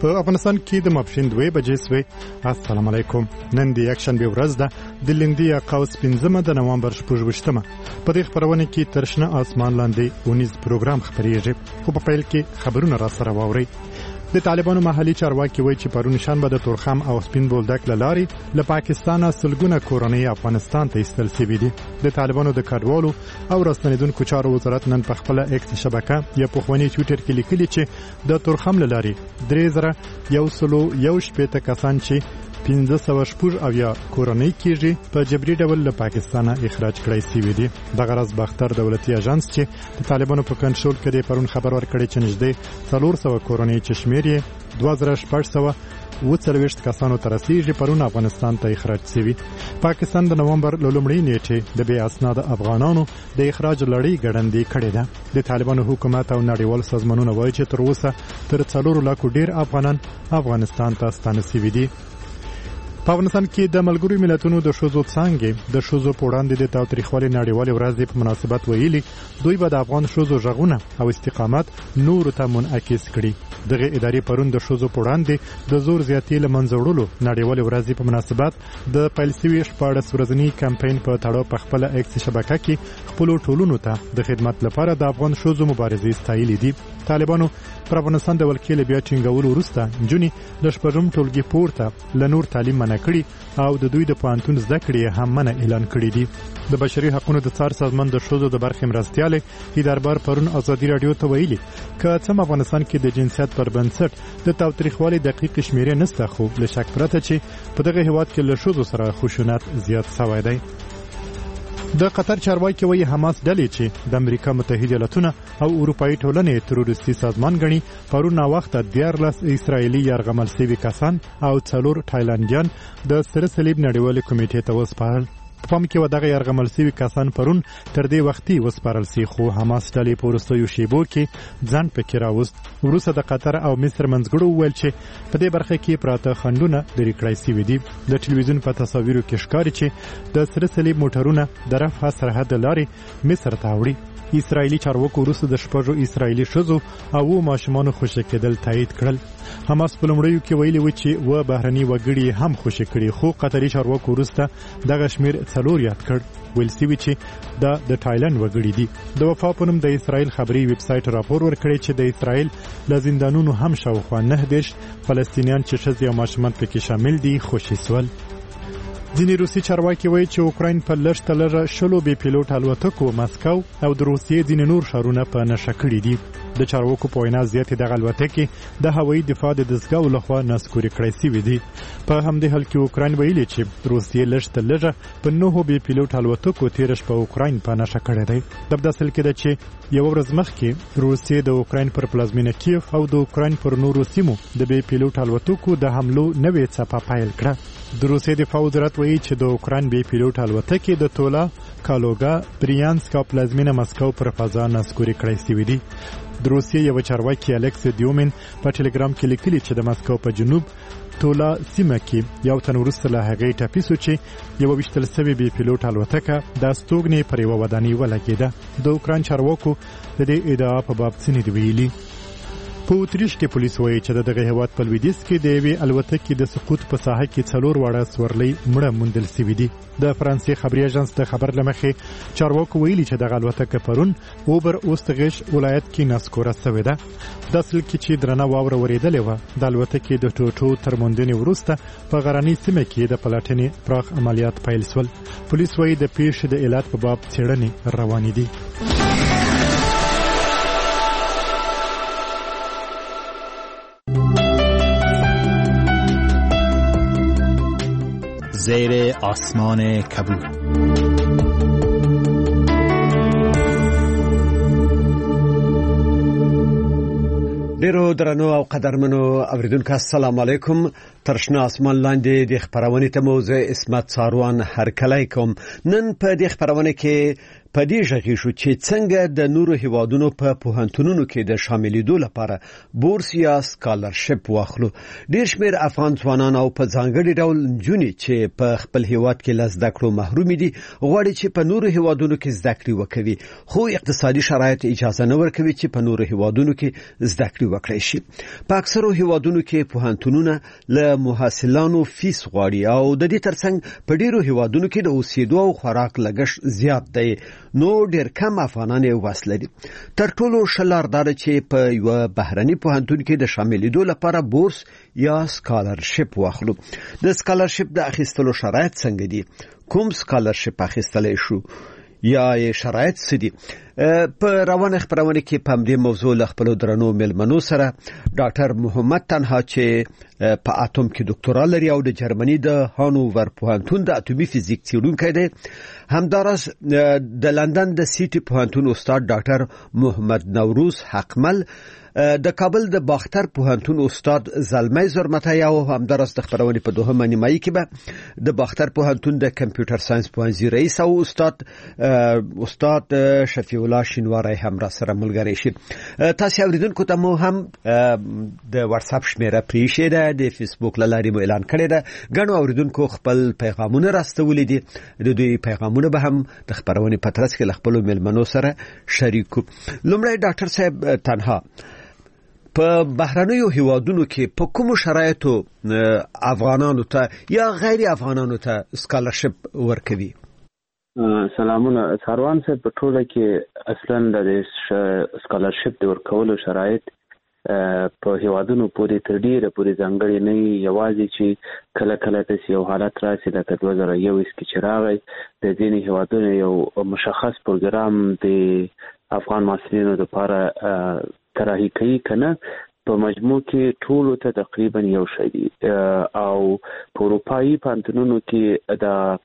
په افغانستان کې د ماپښین 2 بجې سوې. السلام علیکم. نن د یکشنبه ورځ ده د لندي قوس 15 د نوامبر 28مه. په دې خبرونه کې ترشنه اسمان لاندې ونیز پروګرام خبرېږي. خو په پیل کې خبرونه را سره واوري. د طالبانو محلي چارواکي وایي چې پرون شنبه د تورخم او سپین بولدک لاري له پاکستانه سلګونه کورنۍ افغانستان ته ایستل شوي دي. د طالبانو د کډوالو او راستنیدونکو چارو وزارت نن په خپل ایکس شبکه یا په خواني ټوئیټر کې لیکلي چې د تورخم لاري 3117 کسان چې 1500 او یا کورنۍ کېږي په جبري ډول له پاکستانه اخراج کړای شوی دي. د غرض باختر دولتي اژانس چې د طالبانو په کنټرول کې د پرون خبر ورکړی چې نږدې 400 کورنۍ چې شمیر یې 2640 کسانو ته رسیږي پرون افغانستان ته اخراج شوی. پاکستان د نوامبر لومړۍ نیټه د بې اسناد افغانانو د اخراج لړۍ ګړندۍ کړې ده. د طالبانو حکومت او نړیوال سازمانونه وایي چې تر اوسه تر 4 لک ډیر افغانان افغانستان ته ستانه شوي دي. په افغانستان کې د ملګرو ملتونو د ښځو څانګې د ښځو په وړاندې د تاوتریخوالي نړیوالې ورځې په مناسبت ویلي دوی به د افغان ښځو غږونه او استقامت نورو ته منعکس کړي. دغه ادارې پرون د ښځو په وړاندې د زور زیاتي له منځه وړلو نړیوالې ورځې په مناسبت د پیل شوي 14 ورځني کمپاین په تړاو په خپل ایکس شبکه کې خپل ټولونو ته د خدمت لپاره د افغان ښځو مبارزې ستایلې دي. طالبانو پر افغانستان د ولکې بیا ټینګولو وروسته جونی د شپږم ټولګي پورته له نور تعلیم منع کړي او د دوی د پوهنتون زده کړې هم منع اعلان کړي دي. د بشري حقوقو د څار سازمان د ښځو د برخې مرستیال هیدربار پرون ازادي رادیو ته ویلي که څم افغانستان کې د جنسیت پر بنسټ د تاوتریخوالي دقیق شمیرې نشته خو له شک پرته چې په دغه هیواد کې له ښځو سره خشونت زیات شوی دی. د قطر چارواکي وایي حماس ډلې چې د امریکا متحده ایالاتونه او اروپאי ټولنې تروریستي سازمان غني پرون وخت 14 اسرایلی یرغمل شوي کسان او 4 تایلانډیان د سره صلیب نړیوال کمیټې ته وسپارل. په پام کې ودغه یرغمل شوي کسان پرون تر دې وختي وسپارل شي خو حماس ډلې په وروستیو شیبو کې ځان پکې راوست. وروسته د قطر او مصر منځګړو وویل چې په دې برخه کې پراته خنډونه لرې کړای شوي دي. د ټلویزیون په تصاویرو کې ښکاري چې د سره صلیب موټرونه د رفح سرحد لارې مصر ته وړي. اسرایلی چارواکو وروسته د شپږو اسرایلی ښځو او ماشومانو خوشي کېدل تایید کړل. حماس په لومړیو کې ویلي و چې و بهرني وګړي هم خوشي کړي خو قطري چارواکو وروسته دغه شمیر 4 یاد کړ. ویل شوي چې د تایلند وګړي دي. د وفا په نوم د اسرایل خبري ویب سایټ راپور ورکړی چې د اسرایل له زندانونو هم شاوخوا 9 فلسطینیان چې ښځې او ماشومان پکې شامل دي خوشي سول. ځینې روسي چارواکي وایي چې اوکراین په لږ تر 10 بې پیلوټ الوتکو مسکو او د روسیې ځینې نور ښارونه په نښه کړي دي. د چارواکو په وینا زیاتې دغه الوتکې د هوایي دفاع د دستګاو لخوا نسکوري کړای شوي دي. په همدې حال کې اوکراین ویلي چې روسیې لږ تر لږه په 9 بې پیلوټ الوتکو تیره شپه اوکراین په نښه کړی دی. د اصل کې ده چې یو ورځ مخکې روسیې د اوکراین پر پلازمینه کیف او د اوکراین پر نورو سیمو د بې پیلوټ الوتکو د حملو نوې څپه پیل کړه. د روسیې دفاع وزارت وایي چې د اوکراین بې پیلوټ الوتکې د تولا کالوګا بریانسک او پلازمینه مسکو پر فضا نسکوري کړای شوي دي. د روسیې یو چارواکي الکس دیومین په ټلګرام کې لیکلي چې د مسکو په جنوب تولا سیمه کې یو تن وروسته له هغې ټپي شو چې یو ویشتل شوې بې پیلوټ الوتکه د استوګنې پر یوه ودانۍ ولګېده. د اوکراین چارواکو د دې ادعا په باب څه نه دي ویلي. په اتریش کې پولیس وایي چې دغه هیواد په لویدیځ کې د یوې الوتکې د سقوط په ساحه کې 4 واړه سورلۍ مړه موندل شوي دي. د فرانسې خبري اژانس د خبر له مخې چارواکو ویلي چې دغه الوتکه پرون اوبر اوستغش ولایت کې نسکوره شوې ده. د اصل کې چې درنه واوره ورېدلې وه د الوتکې د ټوټو تر موندنې وروسته په غرنۍ سیمه کې د پلټنې پراخ عملیات پیل شول. پولیس وایي د پیښې د علت په باب څېړنې روانې دي. زیر آسمان کبود. ډیرو درنو او قدرمنو اوریدونکو السلام علیکم. ترشنه اسمان لاندې د خبرونه ته موضوع اسمت ساروان هرکلی کوم. نن په دې خبرونه کې په دې ژغې شو چې څنګه د نورو هیوادونو په پوهنتونونو کې د شاملېدو لپاره بورس یا سکالرشپ واخلو. ډېر شمېر افغان ځوانان او په ځانګړي ډول نجونې چې په خپل هیواد کې له زده کړو محروم دي غواړي چې په نورو هیوادونو کې زده کړې وکړي، خو اقتصادي شرایط اجازه نه ورکوي چې په نورو هیوادونو کې زده کړې وکړي شي. په اکثرو هیوادونو کې پوهنتونونه له محصلانو فیس غواړي او د دې ترڅنګ په ډېرو هیوادونو کې د اوسېدو او خوراک لګښت زیات دی، نو ډېر کم افغانان یې وس لري. تر ټولو ښه لار دا ده چې په یوه بهرني پوهنتون کې د شاملېدو لپاره بورس یا سکالرشپ واخلو. د سکالرشپ د اخیستلو شرایط څنګه دي؟ کوم سکالرشپ اخیستلی شو یا شرایط څه دي؟ په روانه خبرونه کې په دې موضوع له خپل درنو ملمنو سره ډاکټر محمد تنها چې په اتم کې ډاکټورا لري او د جرمني د هانوور پوهنتون د اتومي فزیک څېړونکی دی، همداراز د لندن د سیټي پوهنتون استاد ډاکټر محمد نوروز حقمل، د کابل د باختر پوهنتون استاد زلمی زرمتی او همداراز د خبرونې په دوهمه نیمایي کې به د باختر پوهنتون د کمپیوټر ساينس پوهنځي رئیس او استاد شفیع الله شینواری هم را سره ملګری شي. تاسو اوریدونکو ته مو هم د واتس اپ شمیره پریښې ده، د فیسبوک له لارې مو اعلان کړی ده. ګڼو اوریدونکو خپل پیغامونه راستولي دي، د دوی پیغامونه به هم د خبرونې په ترڅ کې له خپلو مېلمنو سره شریکو. لومړی ډاکټر صاحب تنها، په بهرنیو هیوادونو کې په کومو شرایطو افغانانو ته یا غیر افغانانو ته سکالرشپ ورکوي؟ سلامونه ساروان صاحب. په ټوله کې اصلا د سکالرشپ د ورکولو شرایط په هیوادونو پورې تر ډیره پورې ځانګړي نه، یوازې چې کله کله داسې یو حالت راشي لکه 2021 کې چې راغی د ځینې هیوادونو یو مشخص پروګرام د افغان محصلینو لپاره طراحي کوي کنه، په مجموع کې ټولو ته تقریبا یو شی دی او په اروپایي پوهنتونونو کې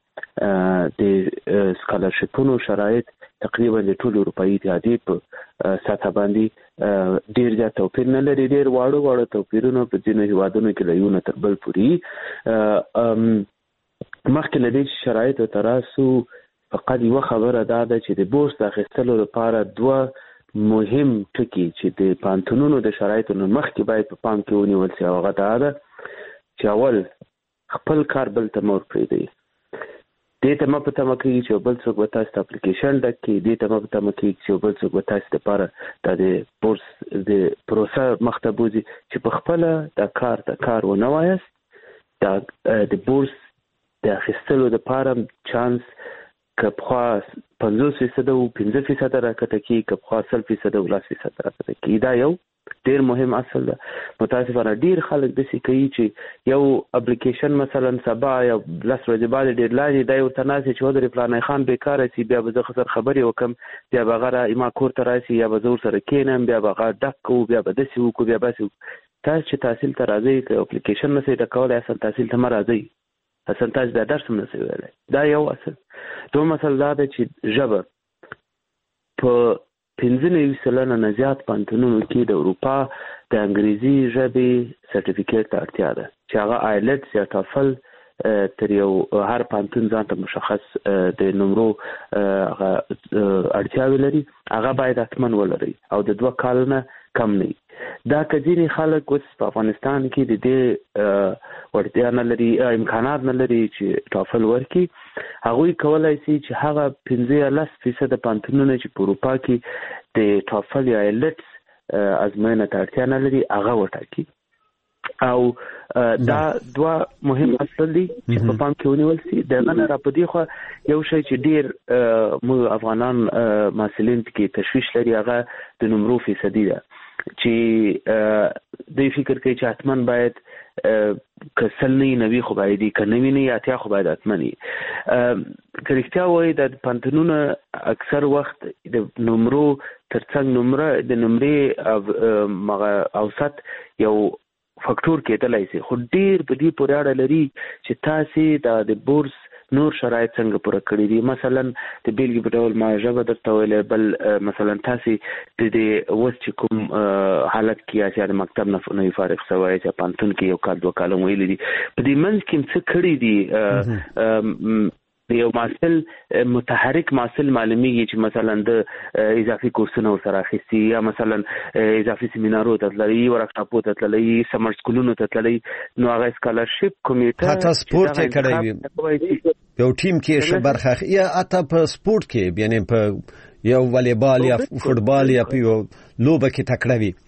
د سکالرشپونو شرایط تقریبا د ټولو اروپایي اتحادیې په سطح باندې ډیر زیات توپیر نه لري. ډیر واړه توپیرونه په ځینو هیوادونو کې له یو نه تر بل پورې. مخکې له دې چې شرایطو ته راسو فقط یوه خبره دا ده چې د بورس د اخیستلو لپاره دوه مهم ټکي چې د پوهنتونونو د شرایطو نه مخکې باید په پام کې ونیول شي، هغه دا ده چې اول خپل کار بل ته مه ورپرېږدئ. دې ته مه په تمه کېږي چې بل څوک به تاسو ته اپلیکیشن ډک کړي، دې ته مه په تمه کېږي چې بل څوک به تاسو لپاره دا د بورس د پروسه مخته بوځي چې په خپله دا کار ونه وایاست. دا د بورس د اخیستلو لپاره چانس که پخوا 50% او 15% راکته کېږي، که پخوا 100% او 10% راکته کېږي. دا یو ډیر مهم اصل ده. متاسفانه ډیر خلک داسې کوي چې یو اپلیکیشن مثلا سبا یا 10 ورځې بعد ډیډلاین دا یو تناسي چې ودرې فلانی خان بیکاره سي، بیا به زه خسر خبرې وکم، بیا به هغه ما کور ته راسي، یا به زه ورسره کېنم، بیا به هغه ډک کوو، بیا به داسې وکړو، بیا باسې وکړو. تاسو چې تحصیل ته راځئ که اپلیکیشن نه سئ ډکولی، اصل تحصیل ته مه راځئ، اصل تاسو دا درس هم نه سئ ویلی. دا یو اصل. دوم اصل دا ده چې ژبه په 95% نه زیات پوهنتونونو کې د اروپا د انګریزي ژبې سرټیفیکیټ ته اړتیا ده چې هغه آیلټس یا ټافل تر یو هر پوهنتون ځان ته مشخص د نمرو اړتیاوې لري، هغه باید حتما ولري او د 2 کال نه کم نه. دا که ځینې خلک اوس په افغانستان کې د دې وړتیا نه لري، امکانات نه لري چې ټافل ورکړي، هغوی کولی شي چې هغه 15-10% پوهنتونونه چې په اروپا کې د ټافل یا ایلټس ازموینه ته اړتیا نه لري هغه وټاکي. او دا 2 مهم اصل دي چې په پام کې ونیول شي. دغه نه را په دې خوا یو شی چې ډیر موږ افغانان محصلین کې تشویش لري، هغه د نمرو فیصدي ده چې دوی فکر کوي چې حتما باید که 90 خو باید که 90 اتیا خو باید حتما وي. که رښتیا وایي د پوهنتونونه اکثر وخت د نمرو ترڅنګ د نمرې اوسط یو فاکتور کېدلی شي، خو ډیر په دې پورې اړه لري چې تاسې د بورس نور شرایط څنګه پوره کړی دي. مثلا د بیلګې په ډول ما ژبه درته ویلې، بل مثلا تاسې د دې اوس چې کوم حالت کې یاست، یا د مکتب نه نوي فارغ شوی چې پوهنتون کې 1 کال 2 کال ویلي دي، په دې منځ کې څه کړي دي یو محصل متحرک محصل معلومیږي چې مثلا د اضافي کورسونو سره اخیستي یا مثلا اضافي سیمینارو ته تللی ورکشاپو ته تللی سمر سکولونو ته تللی نو هغه سکالرشپ کمیټه حتی سپورت یې کړی یو ټیم کې ش برخه یا حتی په سپورت کې یعنی په یو والیبال یا فوتبال یا په لوبه کې تکړه وي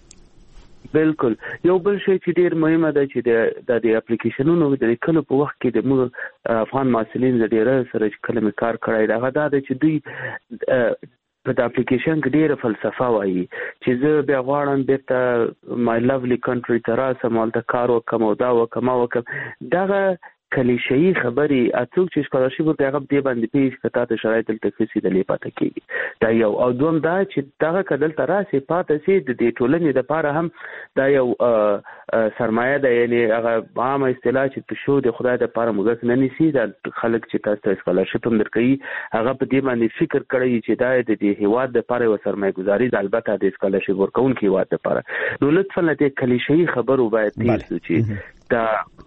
بالکل یو بل شی چې ډیر مهمه ده چې د اپلیکیشنونو د کله په وخت کې د موږ افغان محصلین د ډیر سره کله کار کړی دا غدا ده چې دوی په د اپلیکیشن کې ډیره فلسفه وایي چې زه بیا غواړم بیرته مای لولی کنټری ته راسم هلته کار وکړم او دا وکړم دغه کلیشه‌ای خبري اڅوک چې سکالرشپ ورته هغه دی باندې پیش کته ته شرایط التفسیر د لیپاته کیږي دا یو او دوم دا چې دغه کدل تراسه پاتې سي د ټولنې د پاره هم دا یو سرمایه ده یعنی هغه عامه اصطلاح چې په شو د خدای د پاره موږ نه نسی د خلک چې تاسو سکالرشپ هم درکې هغه په دې باندې فکر کړی چې دا د دې هیواد د پاره و سرمایه گذاري د البته د سکالرشپ ورکون کې هیواد د پاره نو لطفا د کلیشه‌ای خبرو باید تیز شي دا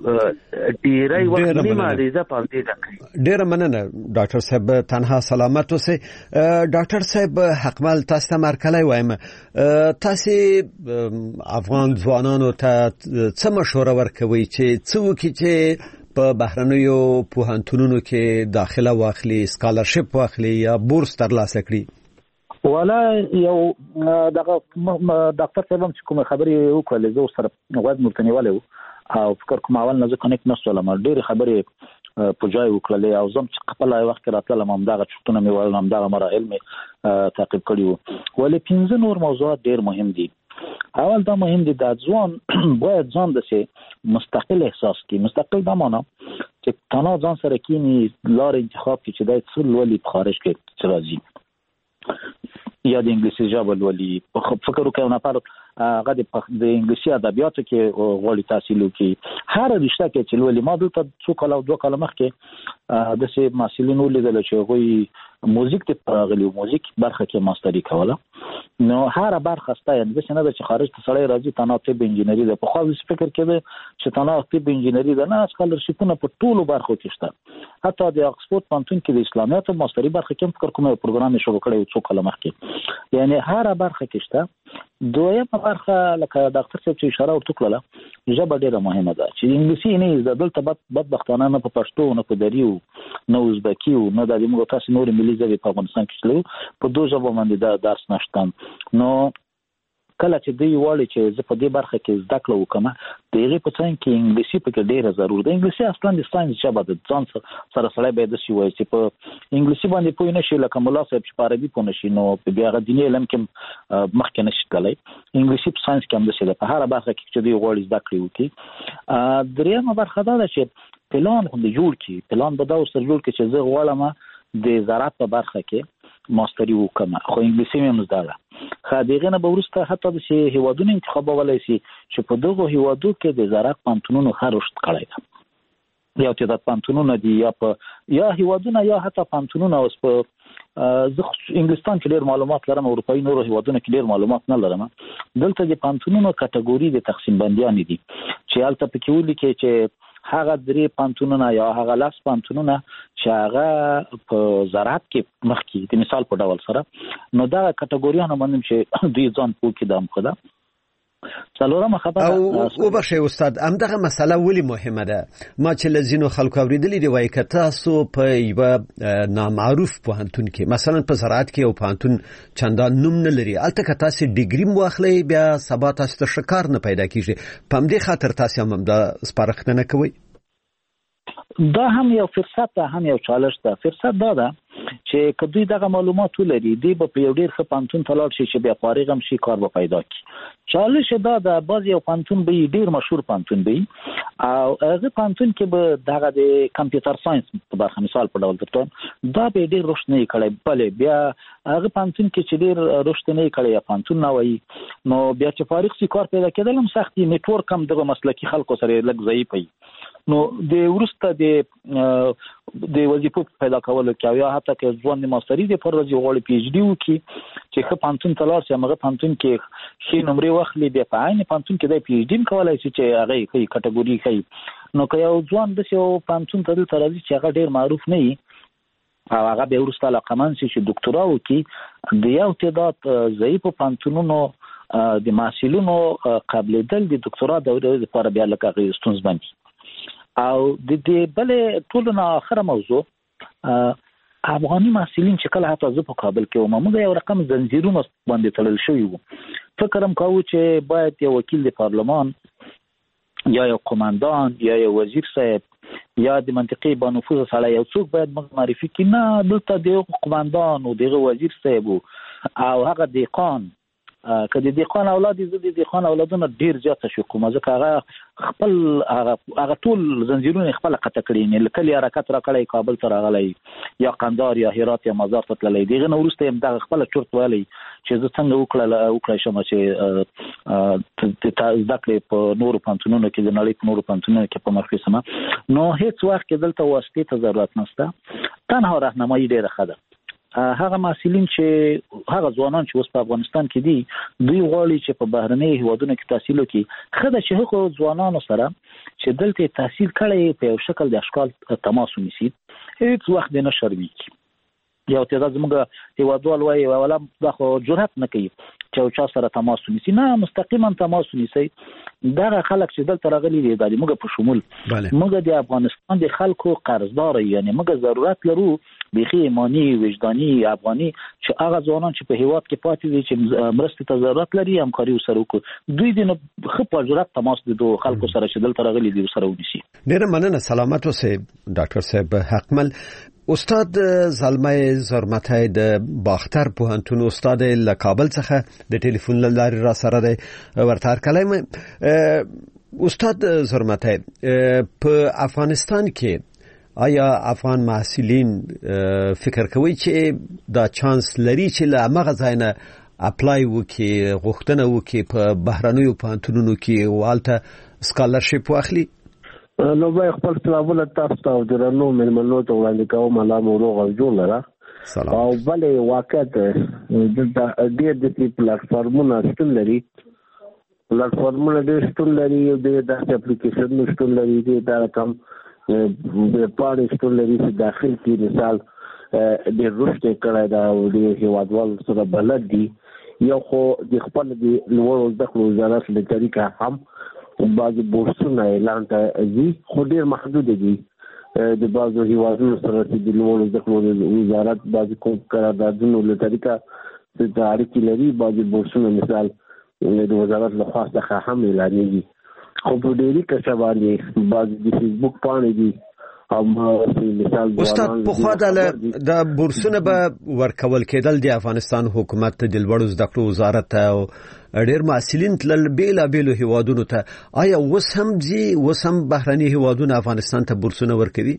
ډیرای وخت نیمه ریزه پاتې ده ډیر مننه ډاکټر صاحب تنها سلامت اوسئ ډاکټر صاحب حقمل تاسو ته مرکلای وایم تاسو افغان ځوانانو ته څه مشوره ورکوي چې څوک چې په بهرنیو پوهنتونونو کې داخله واخلي سکالرشپ واخلي یا بورس ترلاسه کړي ولا یو دغه ډاکټر صاحب چې کوم خبرې وکړلې زه سره غوږ مرتنیواله او فکر کوم اول نه ځکه کنیکټ نشولم ډېر خبرې په ځای وکړلې او زم چې خپل وخت راتلم هم دغه چټونه مې ول هم دغه مراحل مې تعقیب کړی وو ولې 15 نور موضوعات ډېر مهم دي اول دا مهم دي د ځوان باید ځان د سه مستقل احساس کی مستقل دا معنا چې تنها ځان سره کینی لار انتخاب کی چې د څل ولې په خارج کې راځي یا د انګلیسي ژبه ولې فکر وکړو نه پاره هغه د انګلیسي ادبیاتو کې غوړي تحصیل وکړي هر رشته کې چې ولې ما دلته څو کال او دوه کال مخکې د سه محصلینو لیدل چې غوي موزیک ته غلي موزیک برخه کې ماستری کوله نو هر برخه ستای د څه نه چې خارج ته سړی راځي تنها طب انجینری د په خو فکر کې چې تنها طب انجینری د نه سکالرشپونه په ټولو برخو کې شته حتی د اکسفورد پانتون کې د اسلامیات ماستری برخه کې فکر کومه پروګرام شروع کړی څو کال مخکې یعنی هر برخه کې شته دویمه برخه لکه ډاکټر صاحب چې اشاره ورته کړله ژبه ډیره مهمه ده چې انګلیسي نه د دلته بدبختانه نه په پښتو نه په دریو نه ازبکی نه د موږ تاسو نور ملي ژبې په افغانستان کې شلو په دوه ژبو باندې دا درس نشته نو کله چې دی وړي چې زه په دې برخه کې زده کړه وکم د هغه په څنګه کې انګلیسي په کې ډیره ضرور ده انګلیسي اصلا د ساينس ژبه ده ځان سره سره به د شي وایي چې په انګلیسي باندې پوه نه شي لکه مولا صاحب چې په عربي پوه نه شي نو په بیا غ دیني علم کې مخکې نشي کولای انګلیسي په ساينس کې هم د څه په هر برخه کې چې دی وړي زده کړی وکي دریمه برخه دا ده چې پلان خو د جوړ کی پلان به دا سره جوړ کی چې زه غواړم د زراعت په برخه کې ماستری وکم خو انګلیسي مې مزداله خدایغه نه به ورسته حتی د شی هیوادونو انتخابولای شي چې په دغه هیوادو کې د زراعت پانتونونو خرشت کړی دا یو تعداد پانتونونه دي یا هیوادونه یا حتی پانتونونه اوس په زه انګلستان کې ډېر معلومات لرم اروپאי نورو هیوادونو کې ډېر معلومات نه لرم دلته د پانتونونو کټګوري د تقسیم بندیان دي چې البته پکې ولیکي چې هغه درې پانتونونه یا هغه لاس پانتونونه چې هغه په زراعت کې مخکې د مثال په ډول سره نو دا کټګوریانه باندې چې دوی ځان پوه کړي د مخده څلورمه خبره او بخښي استاد همدغه مسله ولې مهمه ده ما چې لزینو خلکو اوریدلې دی وایي که تاسو په یو نامعروف پوهنتون کې مثلا په زراعت کې یو پوهنتون چندان نوم نه لري البته که تاسو ډیګري مو اخلي بیا سبا تاسو ته شکار نه پیدا کیږي په همدې خاطر تاسو هم د سپارښتنه کوي دا هم یو فرصت ده هم یو چالش ده فرصت ده چې کدوې دغه معلومات ولري دی په یو ډیر ښه پانتون تلاړ شي چې بیا فارغ هم شي کار به پیدا کی چالش دا د باز یو پانتون به ډیر مشهور پانتون دی او هغه پانتون کې به دغه د کمپیوټر ساينس په برخه مثال په ډول درته دا به ډیر رشد نه کړي بلې بیا هغه پانتون کې چې ډیر رشد نه کړي پانتون نه وایي نو بیا چې فارغ شي کار پیدا کېدل هم سخت دي نیټورک هم دغه مسلکی خلکو سره لږ ضعیف وي نو د ورسته د وظیفو پیدا کولو کې یا حتی که ځوان ماستری د پر ورځې غوړي پی ایچ ډي وکي چې خپ پانتون تلار چې هغه پانتون کې شي نمبر واخلي بیا په عین پانتون کې د پی ایچ ډي کولای شي چې هغه کوي کټګوري کوي نو که یو ځوان د یو پانتون ته دلته راځي چې هغه ډیر معروف نه وي او هغه به ورسته علاقمند شي چې ډاکټرا وکړي د یو تعداد ضعیفو پانتونونو د محصلینو قبلېدل د ډاکټرا دورې لپاره بیا لکه ستونزمن او د دې بلې ټولو نه اخره موضوع افغاني محصلین چې کله حتی زه په کابل کې وم موږ یو رقم زنجیرونه باندې تړل شوي وو فکر هم کوو چې باید یو وکیل د پارلمان یا یو قوماندان یا یو وزیر صاحب یا د منطقې با نفوذ سړی یو څوک باید موږ معرفي کړي نه دلته د قوماندان او دغه وزیر صاحب او هغه دیقان که د دیقان اولاد زه د دیقان اولادونه ډیر زیات شو کوم ځکه هغه خپل هغه ټول زنجیرونه خپل قطع کړي نه لکه حرکت را کړی کابل ته راغلی یا قندهار یا هرات یا مزار ته تللی دغه نو ورسته هم د خپل چورت والی چې زه څنګه وکړای شم چې د ذکر په نورو پانتونونو کې د نړۍ په نورو پانتونونو کې په مرکز سم نو هیڅ وخت کې دلته واسطه ته ضرورت نشته تنها راهنمایي ډیره ښه ده هغه محصلین چې هغه ځوانان چې اوس په افغانستان کې دي دوی غواړي چې په بهرنۍ هیوادونو کې تحصیل وکړي خدای چې هغه ځوانانو سره چې دلته تحصیل کړي په یو شکل د اشکال تماس ونیسي هیڅ وخت نه شرمېږي یو تعداد زموږ هیوادوال وایي ولا دا خو جرأت نه کوي چې چا سره تماس ونیسي نه مستقیما تماس ونیسي دا خلک چې دلته راغلي دي د موږ په شمول موږ د افغانستان د خلکو قرضدار یعنی موږ ضرورت لرو بيخي ایمانی وجداني افغاني چې هغه ځوانان چې په هیواد کې پاتې دي چې مرستې ته ضرورت لري همکاري وسره وکړي دوی د خپل ضرورت تماس د دوه خلکو سره چې دلته راغلي دي وسره ونیسي ډیره مننه سلامت اوسئ ډاکټر صاحب حقمل استاد زلمه زرمتای د باختر پوهنتون استاد له کابل څخه د ټلیفون لارې را سره دی ورته کلام استاد زرمتای په افغانستان کې آیا افغان محصلین فکر کوي چې دا چانس لري چې له هغه ځای نه اپلای وکړي غوښتنه وکړي په بهرنیو پوهنتونونو کې والته سکالرشپ واخلي نو به خپل سلامونه تاسو ته درنو مېلمنو ته وړاندې کوم الله مو روغ او جوړ لره او بلې واقعیت د دې پلیټفارمونو شتون لري پلیټفارمونه ډېر شتون لري د اپلیکیشن شتون لري دا کوم د پاره شتون لري چې داخل کې مثال د رشد کړه دا د هیوادوال سره بلد دي یو خو د خپل د لوړو زده کړو وزارت له طریقه هم بعضې بورسونه اعلان ته دي خو ډېر محدود دي د بعضو هیوادونو سره چې د لوړو زده کړو وزارت بعضې کوم قراردادونو له طریقه د اړیکې لري بعضې بورسونه مثال د وزارت له خوا څخه هم اعلانېږي خو په ډېری کچه باندې بعضې د فیسبوک پاڼې دي استاد په خوا د بورسونه به ورکول کېدل د افغانستان حکومت د لوړو زده کړو وزارت او ډېر محصلین تلل بیلابیلو هیوادونو ته آیا اوس هم ځي اوس هم بهرني هیوادونه افغانستان ته بورسونه ورکوي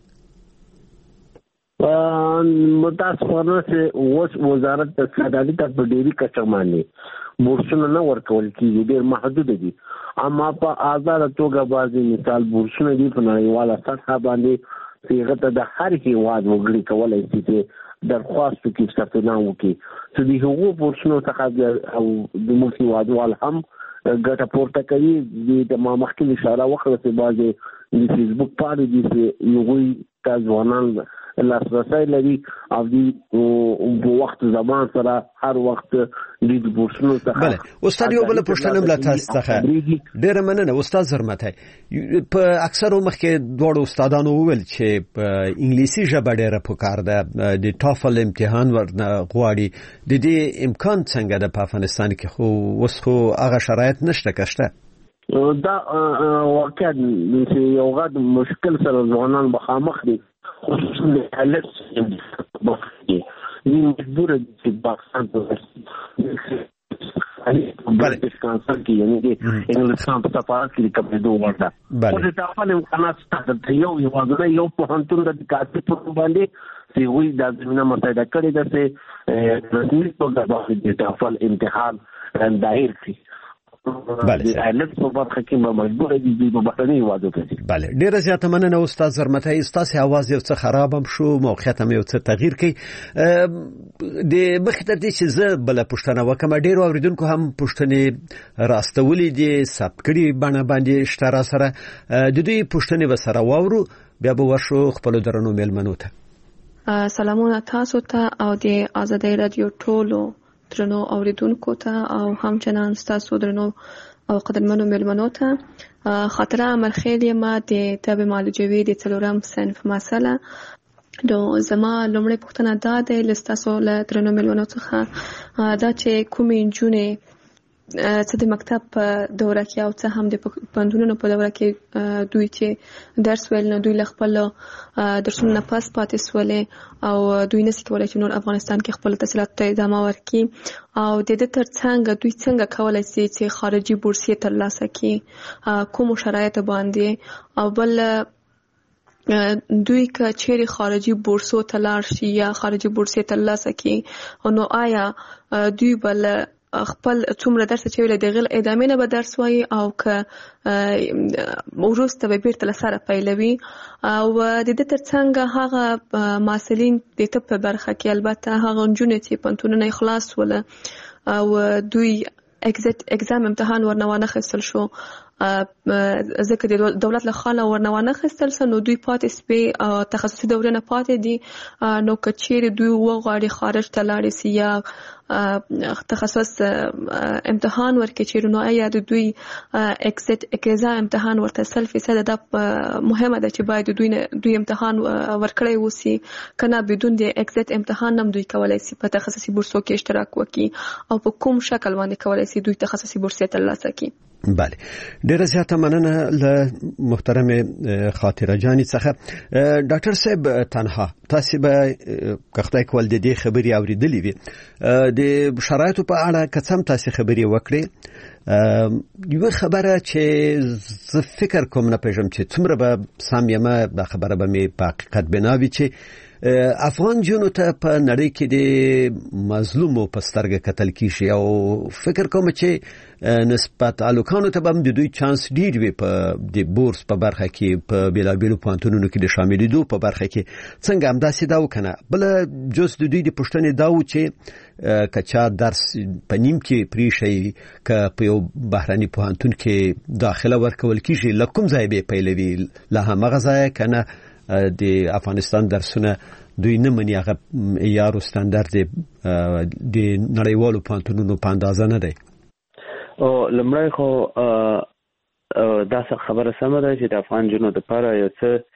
متاسفانه چې اوس وزارت د سعادت په ډېری کچه باندې بورسونه نه ورکول کېږي ډېر محدود دي اما په آزاده توګه بعضې مثال بورسونه دي په نړیواله سطحه باندې چې هغه ته د هر هیواد وګړي کولی شي چې درخواست وکړي ثبت نام وکړي چې د هغو بورسونو څخه او د موږ هیوادوال هم ګټه پورته کوي د ما مخکې اشاره وکړه چې بعضې د فیسبوک پاڼې دي چې هغوی ته ځوانان لاسرسی لري او د وخت زمان سره هر وخت د بورسونو څخه استاد یو بل پوښتنه مله تاسو څخه ډیره مننه استاد زرمتای په اکثرو مخکې دوړو استادانو وویل چې په انګلیسي ژبه ډیره پکار ده د ټافل امتحان ورنه غواړي د دې امکان څنګه ده په افغانستان کې خو اوس خو هغه شرایط نشته کشته دا واقعا یو غد مشکل سره ځوانان مخامخ دي خصوصا د حالت باندې مجبور دي پاکستان ته بله کانسر کې یعنی د انګلستان په سفارت کې کومه دوه ورته او د تاسو امکانات ستاسو یو یو په هنتون د کاتب په باندې چې وی د زمينه متحده کړي د رسمي توګه د تافل امتحان دایر کړي د ایلټ په برخه کې مجبور دي د بهرني هیوادو ته. بله ډیره زیاته مننه استاد زرمتای. استاد اواز یو څه خراب هم شو، موقعیت هم یو څه تغییر کړي. د مخکې د چې زه بل پښتنه وکم ډیر اوریدونکو هم پښتنې راستولې دي ثبت کړي باندې شتره سره د دوی پښتنې وسره واورو بیا به ورشو خپل درنو میلمنو ته. سلامونه تاسو ته او د آزادۍ رادیو ټولو درنو اوریدونکو ته او همچنان تاسو درنو او قدرمنو میلمنو ته. خاطره مرخیل ما د طب معالجوي د 4م صنف مسله نو زما لومړی پوښتنه دا ده لستاسو له درنو میلمنو څخه دا چې کومې نجونې څه د مکتب په دوره کې او څه هم د پوهنتونونو په دوره کې دوی چې درس ویل نو دوی له خپل درسونو نه پاس پاتې سولې او دوی نشي کولای چې نور افغانستان کې خپل تحصیلات ته ادامه ورکړي او د دې ترڅنګ دوی څنګه کولای شي چې خارجي بورسیه ترلاسه کړي، کوم شرایط باندې، او بل دوی که چیرې خارجي بورسو ته لاړ شي یا خارجي بورسیه ترلاسه کړي نو آیا دوی بل خپل څومره درس چې ویل د غل ادامه نه به درس وایي او که وروسته به بیرته لسره پیلوي او د دې ترڅنګ هغه محصلین د طب په برخه کې البته هغه نجونې چې پوهنتونونه خلاص ول او دوی اگزام امتحان ورنوانه خستل شو ځکه د دولت له خاله ورنوانه خستل سن نو دوی پاتې سپي تخصصي دوره نه پاتې دي نو کچېره دوی وغواړي خارج ته لاړ شي یا تخصص امتحان ورکړي چې نو آیا دوی اگزام امتحان ورته 100% دا مهمه ده چې باید دوی امتحان ورکړي وسی کنه بدون د اگزام امتحان هم دوی کولای شي په تخصصي بورسو کې اشتراک وکړي او په کوم شکل باندې کولای شي دوی تخصصي بورسیه ترلاسه کړي. بله ډیره زیاته مننه له محترم خاطره جانی څخه. ډاکټر صاحب تنها تاسو به کخته کول د دې خبري اوریدلې وي د شرایطو په اړه کڅم تاسو خبري وکړي یو خبره چې زه فکر کوم نه پېژم چې څومره به سامیمه د خبره به می په حقیقت بناوي چې افغان جنو ته په نړۍ کې د مظلومو په سترګه کتل کیږي او فکر کوم چې نسبت الوکانو ته هم د دوی چانس ډیر وي په د بورس په برخه کې په بیلابیلو پوهنتونونو کې د شاملېدو په برخه کې څنګه هم داسې دا وکنه. بل جز د دوی د پښتنې دا و چې کچا درس په نیم کې پریشي ک په یو بهراني پوهنتون کې داخله ورکول کیږي لکم ځای به پیلوي له هغه ځای کنه د افغانستان درسونه دوی نه مني هغه یارو ستاندرد د نړیوالو پوهنتونونو په اندازه نه دی. او لمړی خو دا خبره سمه ده چې د افغان جنو د لپاره یو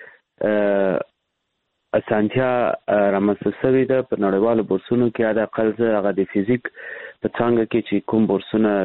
څه اسانتیا رامنځته شوې ده په نړیوالو بورسونو کې. د اقل زه هغه د فزیک په څنګه کې چې کوم بورسونه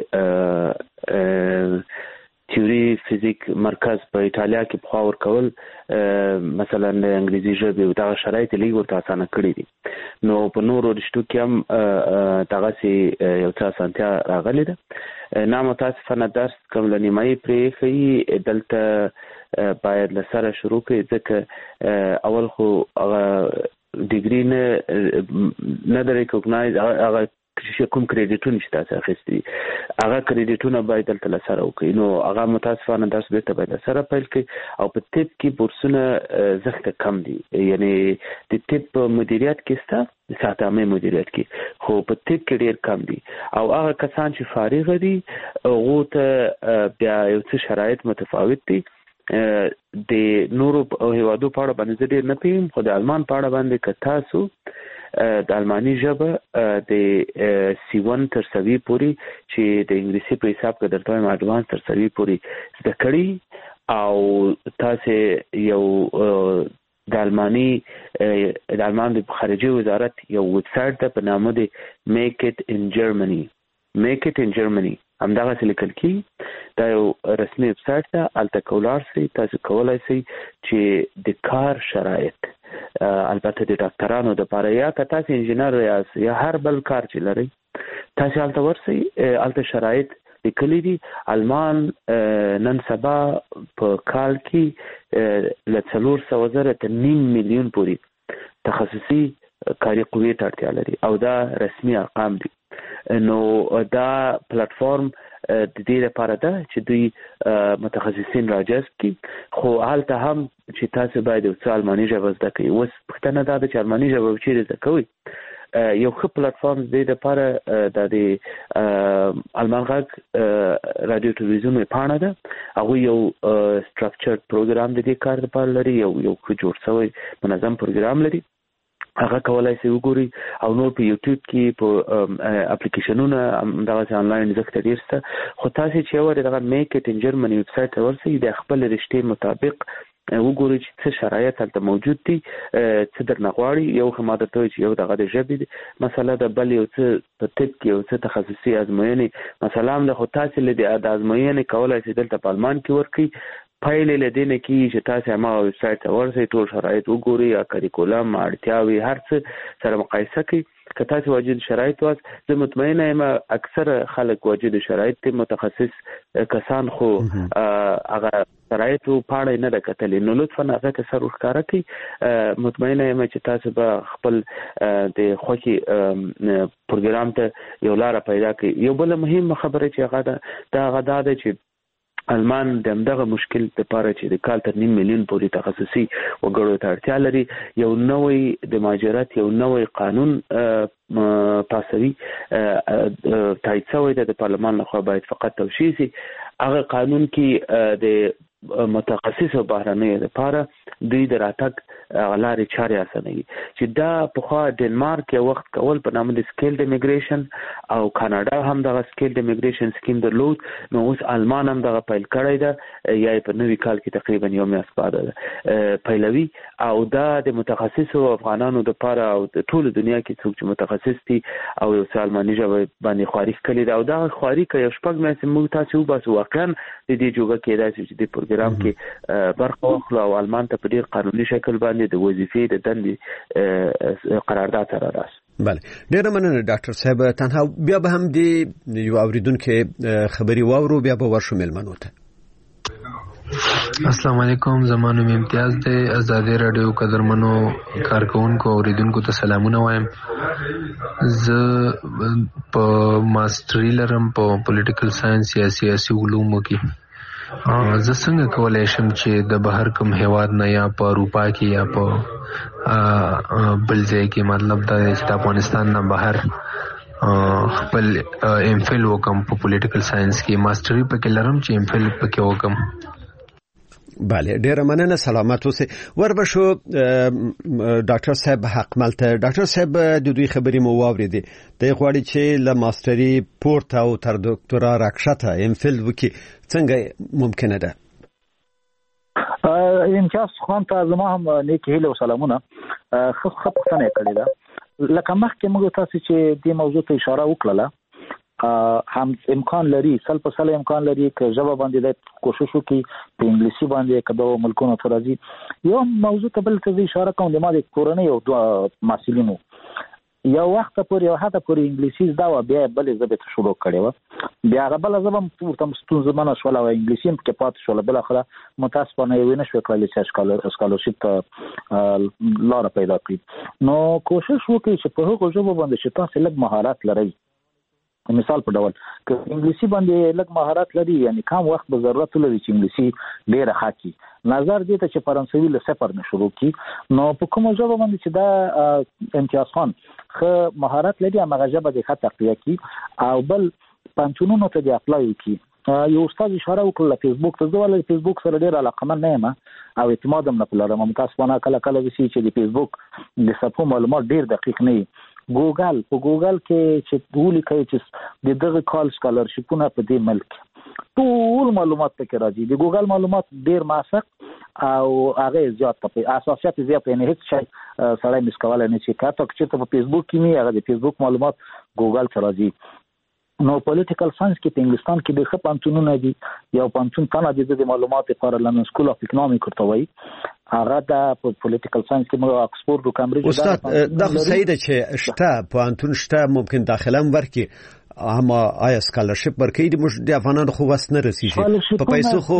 د تیوري فزیک مرکز په ایتالیا کې په خاور کول مثلا د انګریزي ژبې دا شرایط لږ ورته اسانه کړی دي نو په نورو رشتو کې هم دغه سي یو څه اسانتیا راغلي ده. نامتاسفانه درس کوم لنیمای پرې خي دلته باید لسره شروع کړي ځکه اول خو هغه ډیګري نه د ریکوګنایز هغه کوم کریډیټونه چې تاسو اخیستي هغه کریډیټونه باید دلته لسره وکړي نو هغه متاسفانه درس بیرته باید لسره پیل کړي او په طب کې بورسونه زخته کم دي یعنی د طب مدیریت کې ستا ساتامه مدیریت کې خو په طب کې ډیر کم دي او هغه کسان چې فارغ دي هغه ته بیا یو څه شرایط متفاوت دي. د نورو هیوادو په اړه باندې ډیر نه پیم خو د آلمان په اړه باندې کتاسو د المانی ژبه د C1 تر سوي پوري چې د انګلیسي په حساب کې درته وایم اډوانس تر سوي پوري زده کړي او تاسو یو د المان د خارجي وزارت یو ویب سایټ ته په نامه دی Make It in Germany همدغه څه لیکل کی دا یو رسمي ویب سایټ ده الته کولار سي تاسو کولای سي چې د کار شرایط البته د ډاکټرانو د لپاره یا تاسو انجینر یا هر بل کار چې لري تاسو الته ورسي الته شرایط لیکلي دي. آلمان نن سبا په کال کې ل 400,000 مليون پوري تخصصي کاري قوې ته اړتیا لري او دا رسمي ارقام دي. نو دا پلیټ فارم د دې لپاره ده چې دوی متخصصین راجذب کړي خو حالته هم چې تاسو باید یو څه الماني ژبه زده کړئ. اوس پوښتنه دا ده چې الماني ژبه چیرې زده کوئ؟ یو ښه پلیټفارم د دې لپاره د المان غږ رادیو تلویزیون پاڼه ده. هغه یو سټراکچرډ پروګرام د دې کار لپاره لري، یو ښه جوړ شوی منظم پروګرام لري. هغه کولای شي وګوري او نور په یوټیوب کې په اپلیکیشنونه دغه آنلاین زده ډیر څه. خو تاسو چې اور دغه میک اټ ان جرمني ویب سټ ورسئ د خپل رشتې مطابق وګورئ چې څه شرایط هلته موجود دي، څه درنه غواړي. یو خماده ته چې یو دغه د ژبې مسله ده، بل یو څه په طب کې یو څه تخصصي ازموینې مثلا هم ده. خو تاسو له د ازموینې کولای شئ دلته په المان کې ورکړئ. پایلې لدینه کې چې تاسو ما ویب سټ ورسئ، ټول شرایط وګورئ، کریکولم اړتیاوي هر څه سره مقایسه کړئ. که تاسو واجد شرایط واس زه مطمئنه یم اکثر خلک واجد شرایط ته متخصص کسان خو هغه شرایط په اړه نه راکتل نو لطفا هغه ته سر ورکاره کړئ. مطمئنه یم چې تاسو به خپل د خوښي پروګرام ته یو لار پیدا کړئ. یو بل مهم خبره چې هغه دا غدا ده چې المان دغه مشکل لپاره چې د کال تر 9 میلیون پورې تخصصي وګړو ته اړتیا لري. یو نوې د مهاجرت یو نوې قانون پاسوي تایید شوی د پارلمان لخوا باید فقط توشیح شي. هغه قانون کې د متخصص او بهرنیو لپاره دوی د راتګ غلارې چارې اسانوي چې دا په ډنمارک یو وخت کول په نامه د سکیلډ امیګریشن او کاناډا هم دغه سکیلډ امیګریشن سکیم درلود. نو اوس المان هم دغه پیل کړی ده، یا په نوي کال کې تقریبا یو میاشت بعد پیلوي. او دا د متخصصو افغانانو لپاره او د ټول دنیا کې څوک چې متخصص دي او یو څه الماني ژبه باندې خواري کړي دا او دا خواري کوي شپږ میاشتې موږ تاسو وباسو واقعا د دې جوګه کې راځي چې د پروګرام کې برخه واخلو او المان ته په ډیر قانوني شکل باندې د وظیفې د دندې قرارداد سره راسي. بله ډیره مننه ډاکټر صاحب. تنها بیا به هم دی یو اوریدونکو خبري واورو بیا به ورشو ملمنو ته. السلام علیکم، زمانو امتیاز دی. آزادی رادیو قدرمنو کارکونکو اوریدونکو ته سلامونه وایم. زه په ماستری لرم په پولیټیکل ساينس یا سیاسي علومو کې. زه څنګه کولای شم چې د بهر کوم هیواد نه یا په اروپا کې یا په بل ځای کې مطلب دا چې د افغانستان نه بهر خپل ام فل وکم په پولیټیکل ساينس کې، ماستری پکې لرم چې ام فل پکې وکم. بله ډیره مننه، سلامت اوسئ. وربشو ډاکټر صاحب حق ملته. ډاکټر صاحب د دوی خبرې مو واوریدې، د غواړي چې له ماستری پورته او تر ډاکټرا راکښته ام فل وکي، څنګه ممکنه ده؟ امتیاز خان ته زما هم نیک هیله او سلامونه. خو پوښتنه کړې ده لکه مخکې موږ تاسو چې دې موضوع ته اشاره وکړه هم امکان لري سل امکان لري که ژبه باندې د کوشش وکړي په انګلیسي باندې کدو ملکونو ته راځي. یو موضوع ته بل څه اشاره کوم د ما د کورنۍ او دوه محصلینو یو وخت پورې یو هغه پورې انګلیسي زده و، بیا بل زبې ته شروع کړې و، بیا هغه بل زبم ورته ستونزه منه شول او انګلیسي هم کې پات شول. بل اخره متاسفانه یو نه شو کولای چې سکالرشپ لاره پیدا کړي. نو کوشش وکړئ چې په هغه ژبه باندې چې تاسو لږ مهارت لرئ. مثال په ډول که انګلیسي باندې لږ مهارت لري یعنی کم وخت به ضرورت لري چې انګلیسي ډېره حاکي نظر دې ته چې فرانسوي له صفر نه شروع کی. نو په کومه ژبه باندې چې دا امتیاز خان خو مهارت لري هغه ژبه د خط تقویه کی او بل پنځونو ته دی اپلای وکي. یو استاد اشاره وکړه فیسبوک ته، زه ولې فیسبوک سره ډېر علاقمند نه یم او اعتماد هم نه لرم. متاسفانه کله وسی چې د فیسبوک د صفحو معلومات ډېر دقیق نه وي. ګوګل کې چې ګولې کوي چې د دغه کال سکالرشپونه په دې ملک ټول معلومات پکې راځي. د ګوګل معلومات ډېر ماسک او هغه زیات په اساسيات زیات نه هیڅ شي سړی مسکواله نه شي کاته چې په فیسبوک کې نه هغه د فیسبوک معلومات ګوګل ته راځي. نو پولیټیکل ساينس کې په انګلستان کې د خپانتونونه دي یو پانتون تنه د معلومات لپاره لندن سکول اف اکونومیک ورته وایي. هغه د پولیټیکل ساينس کې موږ اکسفورد او کامبرج استاد دا صحیح ده چې شته پانتون شته ممکن داخله ورکي اما آیا سکالرشپ ورکړي د افغانانو خو وس نه رسیږي په پیسو خو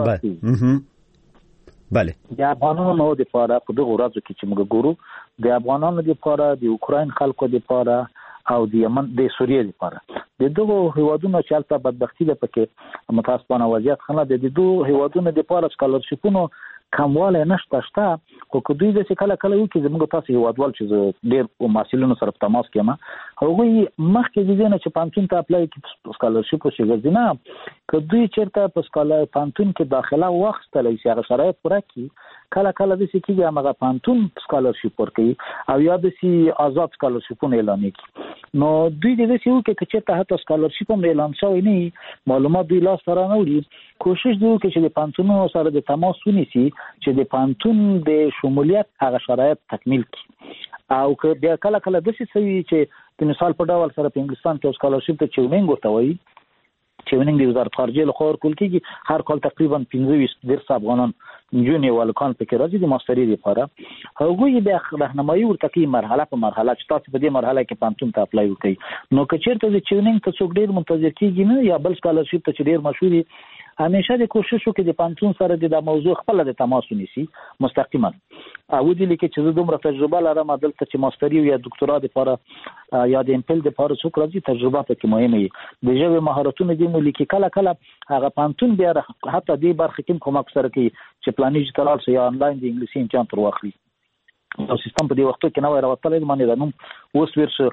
بله د افغانانو د لپاره په دغه ورځو کې چې موږ ګورو د افغانانو د لپاره د اوکراین خلکو د لپاره او د یمن د سوریې لپاره د دغه هیوادونو چې البته بدبختی ده پکې متاسفانه وضعیت خنه د دوه هیوادونو د پاره سکالرشپونو کمواله نشته خو که دوی د کله کله وي چې زموږ تاسو هیوادوال چې ډېر محصلینو سره په تماس کې ما هغه مخکې د نه چې پانتون ته اپلای کې سکالرشپ شي غزنه که دوی چیرته په سکالر پانتون کې داخله وخت لای شي هغه شرایط پوره کړي کله کله د سکیږي هغه پانتون سکالرشپ ورکړي او یا د سي آزاد سکالرشپونه اعلان کړي نو دوی د دې یو کې چې ته هڅه سکالرشپ هم اعلان شوی نه معلومات دوی لاس سره نه وړي کوشش دوی کوي چې د پانتونو سره د تماس ونیسي چې د پانتون د شمولیت هغه شرایط تکمیل کړي او که بیا کله کله د څه وی چې د مثال په ډول سره په انګلستان کې سکالرشپ ته چونینګ ورته وایي چونینګ د وزارت خارجه له خوا کول کېږي هر کال تقریبا 15 افغانان جونی والکان په راځي د ماستری لپاره هغه د راهنمایي ورته کوي مرحله په مرحله چې تاسو په دې مرحله کې پانتون ته اپلای وکړئ نو که چیرته د چونینګ ته څوک ډیر منتظر کیږي نه یا بل سکالرشپ ته ډیر مشهوري همیشه د کوشش وکړي د پانتون سره د موضوع خپل د تماس ونیسي مستقیما او د لیکي چې دومره تجربه لرم دلته چې ماستری یا دکتورا لپاره یا د امپل لپاره څوک راځي تجربه پکې مهمه وي د ژبه مهارتونو د لیکي کله کله هغه پانتون بیا حتی د برخه کې کومک سره کوي چې پلاني ډیجیټل سره یا انلاین د انګلیسي امتحان تر واخلي او سیستم په دې وخت کې نو راوړل باندې د نوم اوس ورسره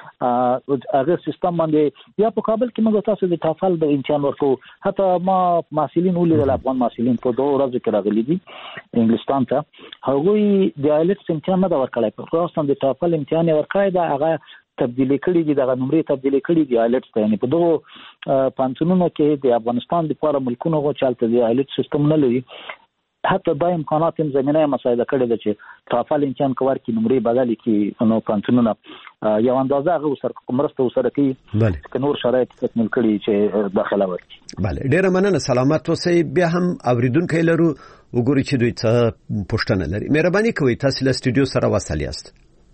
هغه سیستم باندې یا په کابل کې موږ تاسو د تافل د امتحان ورکو حتی ما محصلین ولیدل افغان محصلین په 2 ورځې کې راغلي دي انګلستان ته هغه د آیلټس امتحان نه ورکړای په خاصه د تافل امتحان ورکړای دا هغه تبدیلی کړي دي دغه نمرې تبدیلی کړي دي آیلټس ته یعنی په دغه پانتونونو کې د افغانستان د لپاره ملکونو غو چالت دي آیلټس سیستم نه لري حتی دا امکانات هم زمينه مساعده کړي د چې تافل امتحان کوي کې نمرې بدلې کې نو پانتونونه یو اندازه هغه سره مرسته وسره کوي چې نور شرایط تکمیل کړي چې داخله ورکړي bale ډیره مننه سلامت اوسئ بیا هم اوریدونکو لرو وګورئ چې دوی څه پوښتنه لري مهرباني کوئ تاسو له سټوډیو سره وصل یاست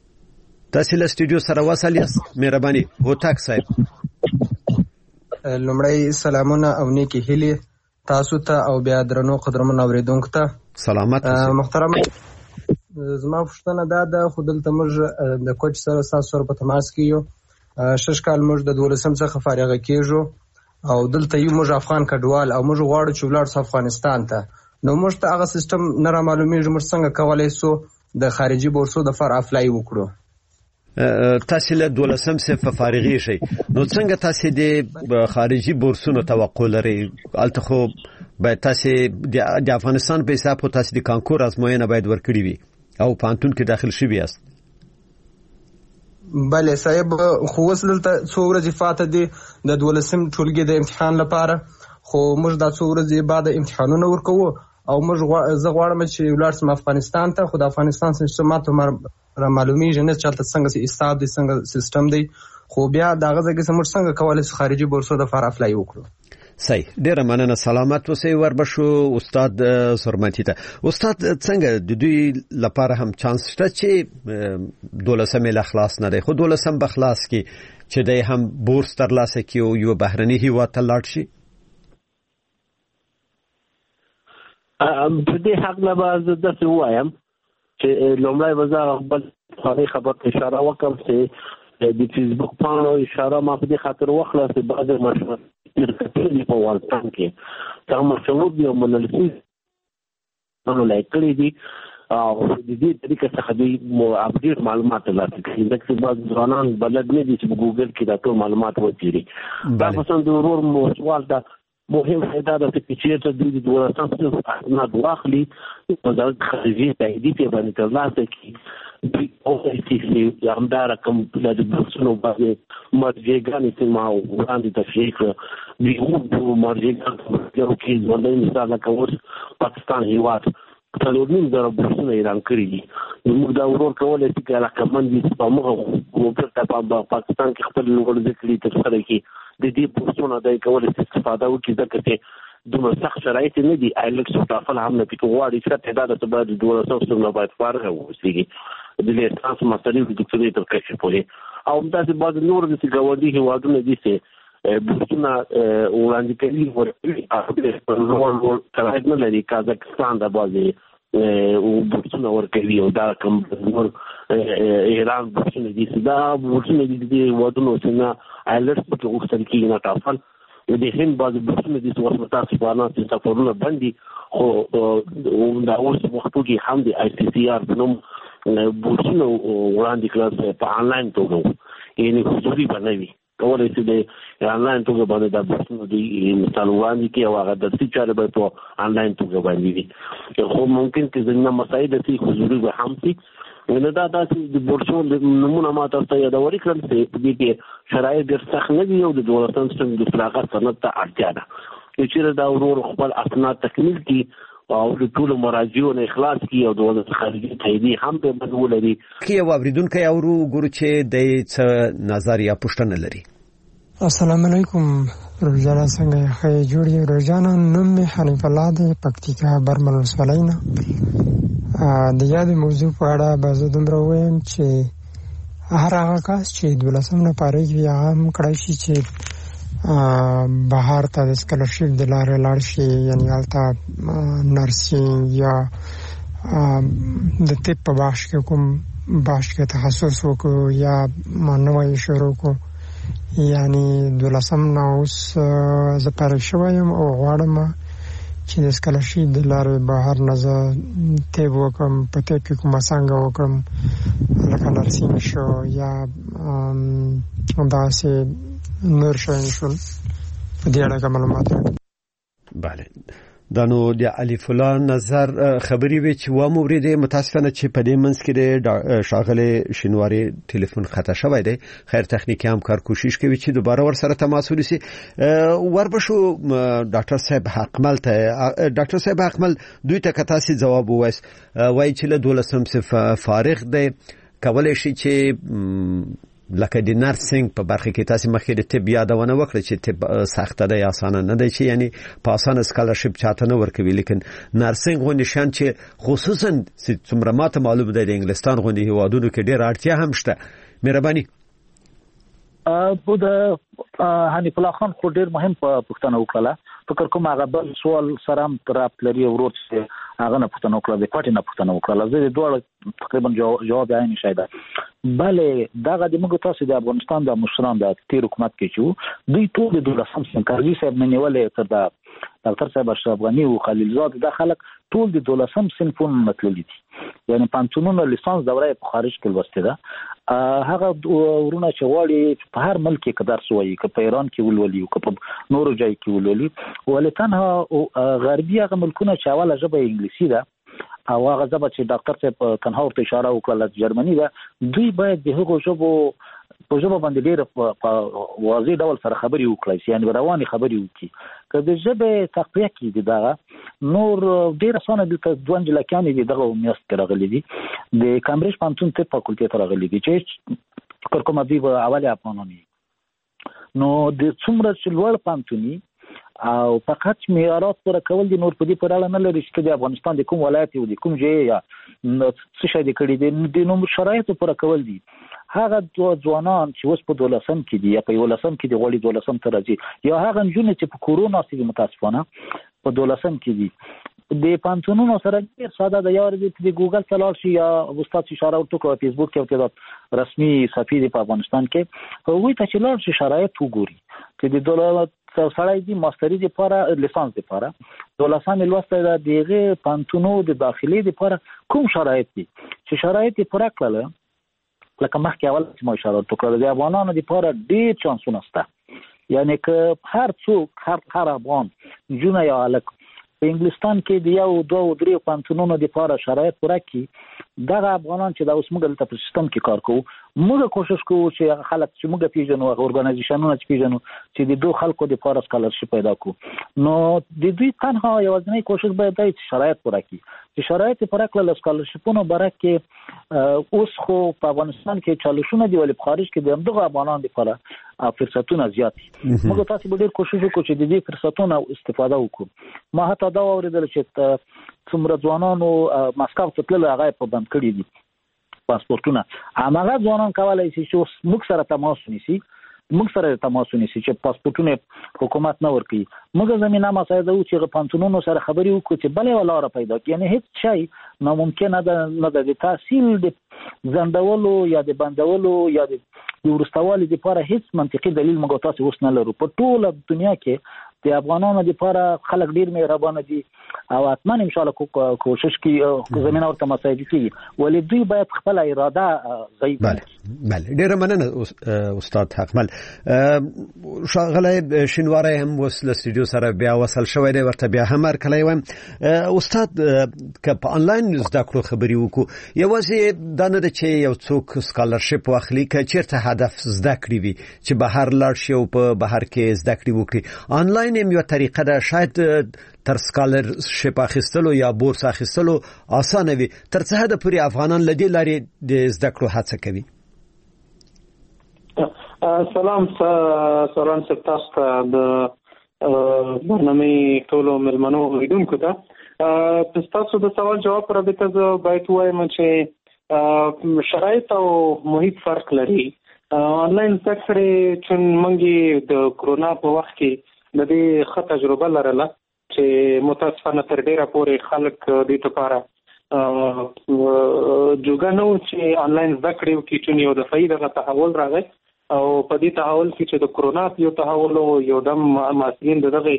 مهرباني هوتاک صاحب لمړی سلامونه او نیکی هیلې تاسو ته او بیا درنو قدرمن اوریدونکو ته سلامت محترم زما پوښتنه دا ده خو دلته موږ د کوچ سره سره په تماس کې یو 6 کال موږ د 12 څخه فارغ کېږو او دلته یو موږ افغان کډوال او موږ غواړو چې ولاړ افغانستان ته نو موږ ته هغه سیستم نه را معلومیږي موږ څنګه کولای سو د خارجي بورسو د فار افلای وکړو تاسو له 12 څخه فارغی شئ نو څنګه تاسو د خارجي بورسونو توقع لرئ الته خو باید تاسو د افغانستان په حساب تاسو د کانکور ازموینه باید ورکړی وي او پانتون کې داخل شوی یاست بله صاحب خو وسلته څو ورځې فاته دي د 12 ټولګي د امتحان لپاره خو موږ د څو ورځې بعد امتحانونه ورکو او موږ زه غواړم چې ولارسم افغانستان ته خو د افغانستان سیستمات را معلومیږي نه چلته څنګه حساب دي څنګه سیستم دی خو بیا دا غزه کې موږ څنګه کولای شو خارجي بورسو د فار افلای وکړو صحیح ډیره مننه سلامت اوسئ وربشو استاد سرمتی ته استاد څنګه د دوی لپاره هم چانس شته چې 12 مې خلاص نه دی خو 12 به خلاص کی چې دای هم بورس ترلاسه کی او یو بهرني هیواد ته لاړ شي په دې حق نه باز د څه وایم چې لومړی وزاره بل خبر اشاره وکم چې د فیسبوک پاڼو اشاره ما په دې خاطر وخله چې بعض مشورې ورکړي په والتان کې دا مشورې دی منلسي نو لایکلي دي او د دې طریقې څخه دوی اپډیټ معلومات ترلاسه کوي لکه بعض ځوانان بلد نه دي چې په ګوګل کې دا ټول معلومات وڅېړي دا پسند ورور مو سوال دا مهم فائدہ د فکرچې ته د 12 نه واخلي په ځل خارجي تایید باندې ترلاسه کوي او چې یو همدار کوم د بورسونو باندې مرجعګان چې ما وړاندې تشریح دی او مرجعګان چې ولې مثال لکه پاکستان هیواد څلورنیم زره بورسونه اعلان کړي دي موږ دا ورور کولای شو چې علاقمند دي په موږ په پاکستان کې خپل لوړ ذکرې ترسره کړي د دې بورسونو د کولای استفاده وکړي ځکه چې دومره سخت شرایط نه دي آیلټس او ټافل هم نه پکې غواړي چې تعداد ته باید 1200 نه باید فارغ اوسېږي د لیسانس ماستری د ډاکټرۍ تر کچې پورې او همداسې بعض نور د ګاونډي هیوادونه دي چې بورسونه وړاندې کوي ورکوي په نور شرایط نه لري کازاکستان د بعضې او بورسونه ورکوي او دا کوم نور ایران بورسونه دي دا بورسونه دي ودونو څنګه ایلټس په وختل کې نه تاسو د هند باز بورسونه دي چې وسمه تاسو باندې سفرونه باندې خو دا اوس وختو کې هم د آی سی سی آر بنوم بورسونه وړاندې کړل په انلاین توګه یعنی حضوري باندې کولای شي د انلاین توګه باندې د بورسونو د مثال وړاندې کې او هغه د سچاره به په انلاین توګه باندې وي خو ممکن چې ځینې مسایل د حضوري به هم شي نو دا د بورسونو نمونه ماته ته یادوري کړل چې په دې کې شرایط ډېر سخت نه دي او د دولتونو سم د فراغت سند ته اړتیا ده چې دا ورور خپل اسناد تکمیل کړي او د ټول مراجعو نه اخلاص کی او د وزارت خارجه تایید هم په بدول لري کی اوریدونکو اورو ګورو چې د څه نظریه پښتنه لري. السلام علیکم روزانه څنګه ښه جوړی روزانه نوم می حنیف الله دی پکتیکا برمل وسولینا د یاد موضوع په اړه به زه دومره وایم چې هر هغه کس چې 12 نه پاره وي هم کړی شي چې بهر ته د سکالرشپ د لارې لاړ شي یعنی البته نرسینګ یا د طب په بخش کې کوم بخش کې تخصص وکړو یا نوی شروع کو یعنی 12 نه اوس زه پاره شوم او غواړم چې د سکالرشپ د لارې بهر نه زه طب وکړم په طب کې کومه څنګه وکړم لکه نرسینګ شو یا داسې نور شوین شول په دې اړه معلومات. بله دا نو د علي فلان نظر خبري وی چې و مورید متاسفانه چې په دې منځ کې د شاغله شینواری ټلیفون خطا شوی دی. خیر تخنیکی همکار کوشش کوي چې دوباره ور سره تماس ونیسي. وربشو ډاکټر صاحب حقمل ته ډاکټر صاحب حقمل دوی ته کتاسي جواب وایي چې له 12 صفه فارغ دی کولای شي چې لکه د نرسینګ په برخه کې تاسو مخکې د طب یادونه وکړه چې طب سخت ده یا آسان نه ده چې یعنی په آسان سکالرشپ چاته نه ورکوي لیکن نرسینګ غو نشان چې خصوصا څومره ماته معلوم ده د انګلستان غوندي هوادونو کې ډېر اړتیا هم شته. مهرباني په د حنیف الله خان خو ډېر مهم پوښتنه وکړه. فکر کوم هغه بل سوال سره هم تراب لري ورور چې هغه نه پوښتنه وکړه د پټ نه پوښتنه وکړه زه د دوه تقریبا جواب یې نه شایده. بله دغه د موږ تاسو د افغانستان د مشران د تیر حکومت کې چې دوی ټول د 12 سنکاري صاحب نه نیولې تر دا ډاکټر صاحب اشرف غنی او خلیل زاد د خلک ټول د 12 صنفون متللي دي یعنی پانتونونو لیسانس دوره په خارج کې لوسته ده. هغه ورونه چې واړي په هر ملک کې درس وایي که په ایران کې ولولي او که په نورو ځای کې ولولي ولتنها غربي هغه ملکونه چې اوله ژبه انګلیسي ده او هغه ژبه چې ډاکټر صاحب تنها ورته اشاره وکړه جرمني ده دوی باید د هغو ژبو په ژبه باندې ډېر په واضح ډول سره خبرې وکړي یعنی رواني خبرې وکړي که د ژبې تقویه کې دي دغه نور ډېر اسانه دي. که دوه انجلکیانې دي دغه میاشت کې راغلي دي د کامبریج پوهنتون طب فاکولټي ته راغلي دي چې فکر کوم دوی به اول افغانان نو د څومره چې لوړ پوهنتوني او فقط معیارات پوره کول دي نور په دې پر اړه نه لري چې د افغانستان د کوم ولایت او د کوم ځای یا څه شي د کړي دي د نوم شرایط پوره کول دي. هغه ځوانان چې اوس په 12 کې دي یا په 11 کې دي غوړي 12 ته راځي یا هغه نجونې چې په کورونا سره متاسفانه په 12 کې دي د پانتونونو سره ډېر ساده د یو ورځې د ګوګل تلل شي یا استاد اشاره ورته فیسبوک کې او رسمي صفحې په افغانستان کې وایي چې لاړ شي شرایط وګوري چې د دولت سړی دی ماستری دی لپاره لیسانس دی لپاره 12 لوسته د دغه پانتونو د داخلي دی لپاره کوم شرایط دي چې شرایط یې پوره کړل لکه مخکې اول چې ما اشاره وکړه د افغانانو لپاره ډېر چانسونه شته یعنی که هر څوک هر افغان جون یا الک په انګلستان کې د یو دوه درې پانتونونو د لپاره شرایط پوره کړي دغه افغانان چې د اوس موږ د سیستم کې کار کوو موږ کوشش کوو چې خلک چې موږ پیژنو اورګنایزیشنونه چې پیژنو چې د دوه خلکو د لپاره سکالرشپ پیدا کو نو د دوی تنها یوازینی کوشش باید دی چې شرایط پوره کړي چې شرایط پوره کړل سکالرشپونو برکه اوس خو په افغانستان کې چالشونه دی ولې په خارج کې د دغه افغانانو لپاره فرصتونه زیات دي. موږ تاسو به ډېر کوشش وکړو چې د دې فرصتونو استفاده وکړو. ما حتی دا اوریدل چې څومره ځوانانو مسکو ته تلل هغه په بند کړی دي پاسپورتونه هغه ځوانان کولای شي چې موږ سره تماس ونیسي موږ سره تماس ونیسي چې پاسپورتونه حکومت نه ورکړي. موږ زمينه مساعده و چې پانتونونو سره خبري وکړو چې بلې ولاره پیدا کړي. یعنی هیڅ شی ناممکن نه د تحصیل د زندولو یا د بندولو یا د ورستوالي لپاره هیڅ منطقي دلیل موږ تاسو اوس نه لرو. په ټوله دنیا کې د افغانانو لپاره خلک ډیر مهربان دي او حتما ان شاء الله کوشش کوي زمينه ورته مساعده کوي ولې دوی باید خپل اراده ضعیف. بله ډیر مننه استاد حقمل. شاغله شینواره هم وسله استودیو سره بیا وصل شوی دی ورته بیا هم ورکلای وم. استاد که په انلاین زده کړو خبري وکړو یوازې دا نه ده چې یو څوک سکالرشپ واخلي که چیرته هدف زده کړی وي چې بهر لاړ شي او په بهر کې زده کړی وکړي. انلاین هم یو طریقه ده شاید تر سکالرشپ اخیستلو یا بورس اخیستلو اسانه وي. تر څه حد پورې افغانان لدی لاري د زده کړو هڅه کوي؟ سلام تاسو د برنامه ټولو ملمنو اوریدونکو ته تاسو د سوال جواب پر رابطه زه باید وایم چې شرایط او محیط فرق لري. آنلاین زده کړې چې موږ د کرونا په وخت کې د دې ښه تجربه لرله چې متاسفانه تر ډیره پورې خلک دې لپاره جوګه نه و چې آنلاین زده کړې وکړي چې یو دفعي دغه تحول راغی او په دې تحول کې چې د کرونا یو تحول یو دم مسؤلین دغه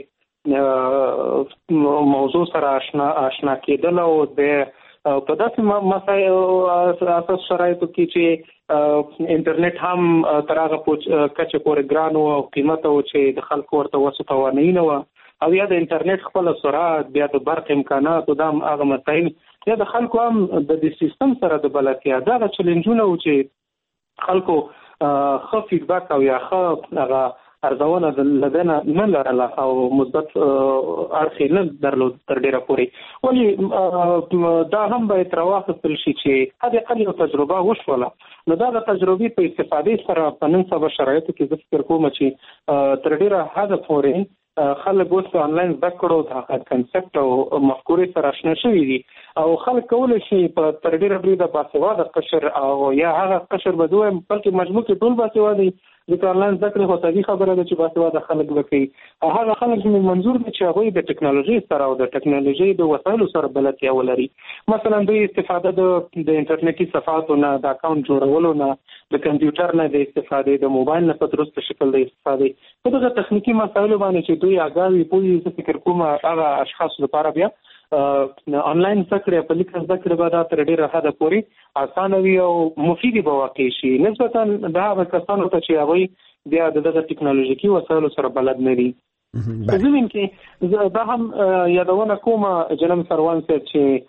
موضوع سره آشنا کېدل او د په داسې مسایل اساس شرایطو کې چې انټرنیټ هم تر هغه کچه پورې ګران او قیمت او چې د خلکو ورته وسو توانایي نه و او یا د انټرنیټ خپل سرعت بیا د برق امکانات او د هغه مسایل یا د خلکو هم د دې سیستم سره د بلدتیا دا چیلنجونه و چې خلکو ښه فیډبک او یا ښه هغه ارزونه لدينا نه لرله او مثبت اړخ نه درلود تر ډیره پورې ولی دا هم باید راوخستل شي چې هغه قلی تجربه وشوله. نو دا د تجربې په استفادې سره په نن سبا شرایطو کې زه فکر کوم چې تر ډیره حد پورې خلک اوس انلاین زده کړو د کنسپټ او مفکورې سره آشنا شوي دي او خلک کولی شي په تر ډیره بریده باسواده قشر او یا هغه قشر به دویم بلکې مجموع کې ټول باسواده ځکه آنلاین زده کړې خو طبیعي خبره ده چې باسواده خلک به کوي. هغه خلک چې منظور دي چې هغوی د ټکنالوژۍ سره او د ټکنالوژۍ د وسایلو سره بلدتیا ولري. مثلا دوی استفاده د انټرنیټي صفحاتو نه د اکاونټ جوړولو نه د کمپیوټر نه د استفادې د موبایل نه په درست شکل د استفادې په دغه تخنیکي مسایلو باندې چې دوی اګاوي پوهې زه فکر کوم هغه اشخاص لپاره بیا آنلاین زده کړې په لیکل زده کړې به دا تر ډیره حده پورې اسانه وي او مفیدې به واقع شي نسبتا د هغه کسانو ته چې هغوی بیا د دغه ټکنالوژیکي وسایلو سره بلد نه دي. په ضمن کې دا هم یادونه کوم جنم سروان صاحب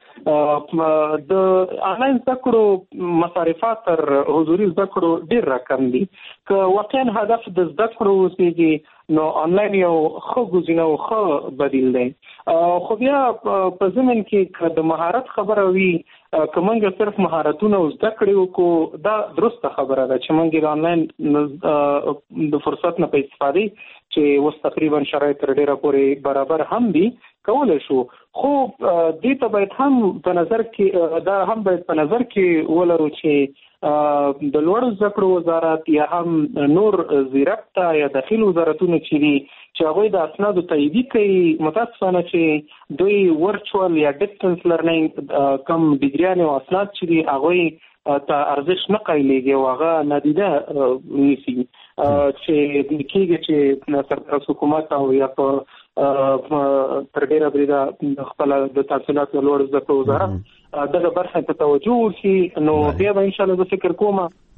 چې د آنلاین زده کړو مصارفات تر حضوري زده کړو ډیر رقم دي. که واقعا هدف د زده کړو اوسېږي نو آنلاین یو ښه ګزینه او ښه بدیل دی. خو بیا په ضمن کې د مهارت خبره وي که موږ صرف مهارتونه زده کړې وکړو دا درسته خبره ده چې موږ د آنلاین د فرصت نه په استفادې چې اوس تقریبا شرایط تر ډیره پورې برابر هم دي کولی شو خو دې ته باید هم په نظر کې دا هم باید په نظر کې ولرو چې د لوړو زده کړو وزارت یا هم نور زیرکته یا داخل وزارتونه چې دي چې هغوی د اسنادو تاییدي کوي متاسفانه چې دوی ورچوال یا ډسټنس لرنینګ کم ډیګریانې او اسناد چې دي هغوی ته ارزش نه قایلېږي او هغه نادیده نیسي چې کېږي چې سرکار حکومت او یا په تر ډیره بریده خپل د تحصیلاتو لوړ زده کړو وزارت دغه برخه ته توجه وشي نو بیا به ان شاء الله زه فکر کوم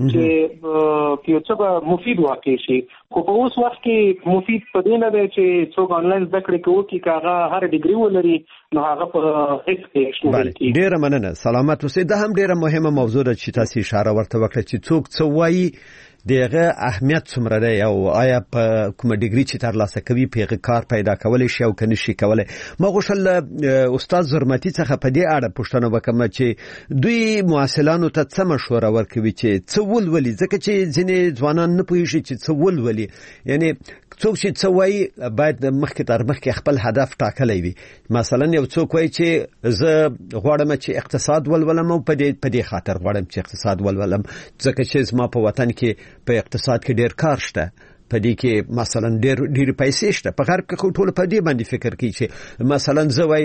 چې یو څه به مفید واقع شي. خو په اوس وخت کې مفید په دې نه دی چې څوک آنلاین زده کړې کوي چې هغه هر ډیګري ولري نو هغه په هیڅ کې شامل کیږي. ډیره مننه سلامت اوسئ. دا هم ډیره مهمه موضوع ده چې تاسو اشاره ورته وکړه چې څوک څه وایي دغه اهمیت څومره دی او آیا په کوم ډیګري چې ترلاسه کوي پیغه کار پیدا کولای شي او کني شي کولای. ما غوښتل استاد زرمتی څخه په دې اړه پوښتنه وکم چې دوی مواصلانو ته څه مشوره ورکوي چې څه ولولي ځکه چې ځینې ځوانان نه پوهیږي چې څه ولولي یعنی څوک چې څه وایي باید مخکې تر مخکې خپل هدف ټاکلی وي. مثلا یو څوک وایي چې زه غواړم چې اقتصاد ولولم او په دې خاطر غواړم چې اقتصاد ولولم ځکه چې زما په وطن کې په اقتصاد کې ډیر کار شته پدې کې مثلا ډېر پیسې شته په غرب کې ټول په دې باندې فکر کوي چې مثلا زوی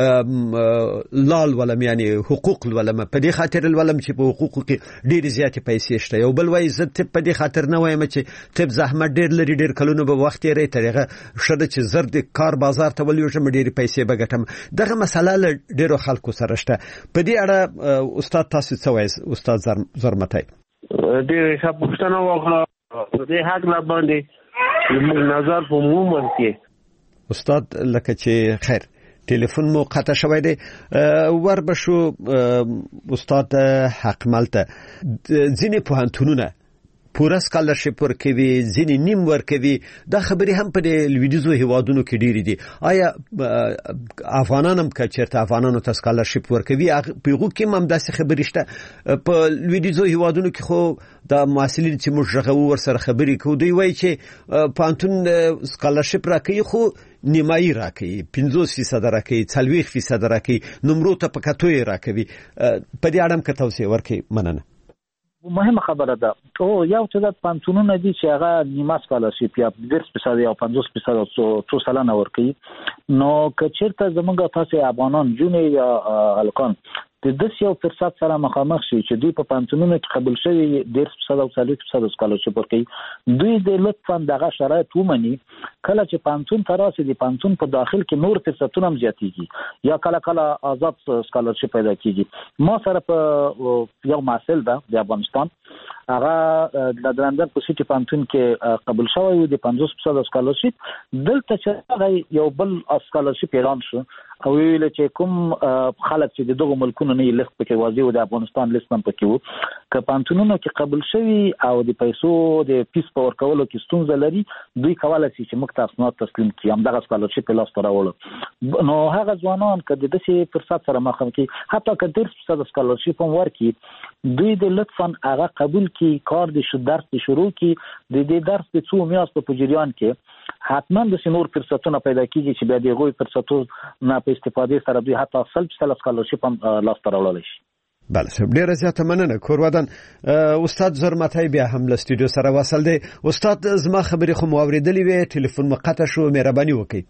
لال ولم یعنی حقوق ولم په دې خاطر ولم چې په حقوقو کې ډېر زیات پیسې شته یو بل وای زه په دې خاطر نه وایم چې تب زحمت ډېر لري ډېر کلونه به وخت یې طریقه شته چې زر د کار بازار ته ولیو چې ډېر پیسې به ګټم دغه مسله ډېر خلکو سره شته په دې اړه استاد تاسو څه وایي استاد زرمتای ډېر ښه پوښتنه وکړه په دې حق لا باندې موږ نظر په مومن کې استاد لکه چې خیر ټلیفون مو قطع شوی دی وربشو استاد حق ملته ځینې پوهنتونونه پوره سکالرشپ ورکوي ځینې نیم ورکوي دا خبرې هم په لویدیځو هیوادونو کې ډېرې دي آیا افغانان هم که چېرته افغانانو ته سکالرشپ ورکوي په هغو کې هم داسې خبرې شته په لویدیځو هیوادونو کې خو دا محصلین چې موږ غږو ورسره خبرې کوو دوی وایي چې پوهنتون سکالرشپ راکوي خو نیمایي راکوي 50% راکوي 40% راکوي نمرو ته په کتو یې راکوي په دې اړه هم که توضیح ورکړئ مننه مهمه خبره ده او یو څه د پانتونونه دي چې هغه نیمه سکالرشپ یا 10% یا 50% څو سلنه ورکوي نو که چېرته زموږ تاسو افغانان جونې یا هلکان د 10% سره مخامخ شي چې دوی په پانتونونو کې قبول شوي 10% او 40% سکالرشپ ورکوي دوی د لطفا دغه شرایط ومني کله چې پانتون ته راسي د پانتون په داخل کې نور فرصتونه هم زیاتېږي یا کله آزاد سکالرشپ پیدا کیږي ما سره په یو محصل ده د افغانستان هغه د درندر په سیټي پانتون کې قبول شوی و د 50% سکالرشپ دلته چې یو بل سکالرشپ اعلان شو او ویل چې کوم خلک چې دغه ملکونو نه لیست پکې واځي او د افغانستان لیست هم پکې وو که پانتونونو کې قبول شوی او د پیسو د فیس په ورکولو کې ستونزه لري دوی کولای شي چې موږ تاسو تسلیم کړي هم دغه سکالرشپ لاس ته راوړو نو هغه ځوانان که د 10% سره مخامخ کی حتی که 10% سکالرشپ هم ورکړي دوی د لطفا هغه قبول کی کار د درس شروع کی د دې درس د 2 میاشتو په جریان کې حتما د نور فرصتونه پیدا کیږي چې بیا د غوي فرصتونو نه په استفاده سره دوی حتی 100% سکالرشپ هم لاس ته راوړل شي بله ډیره زیاته مننه کورودان استاد زرمتای بیا هم له استودیو سره وصل دی استاد زما خبرې خو مو اوریدلې وې ټلیفون مقطع شو مهرباني وکړئ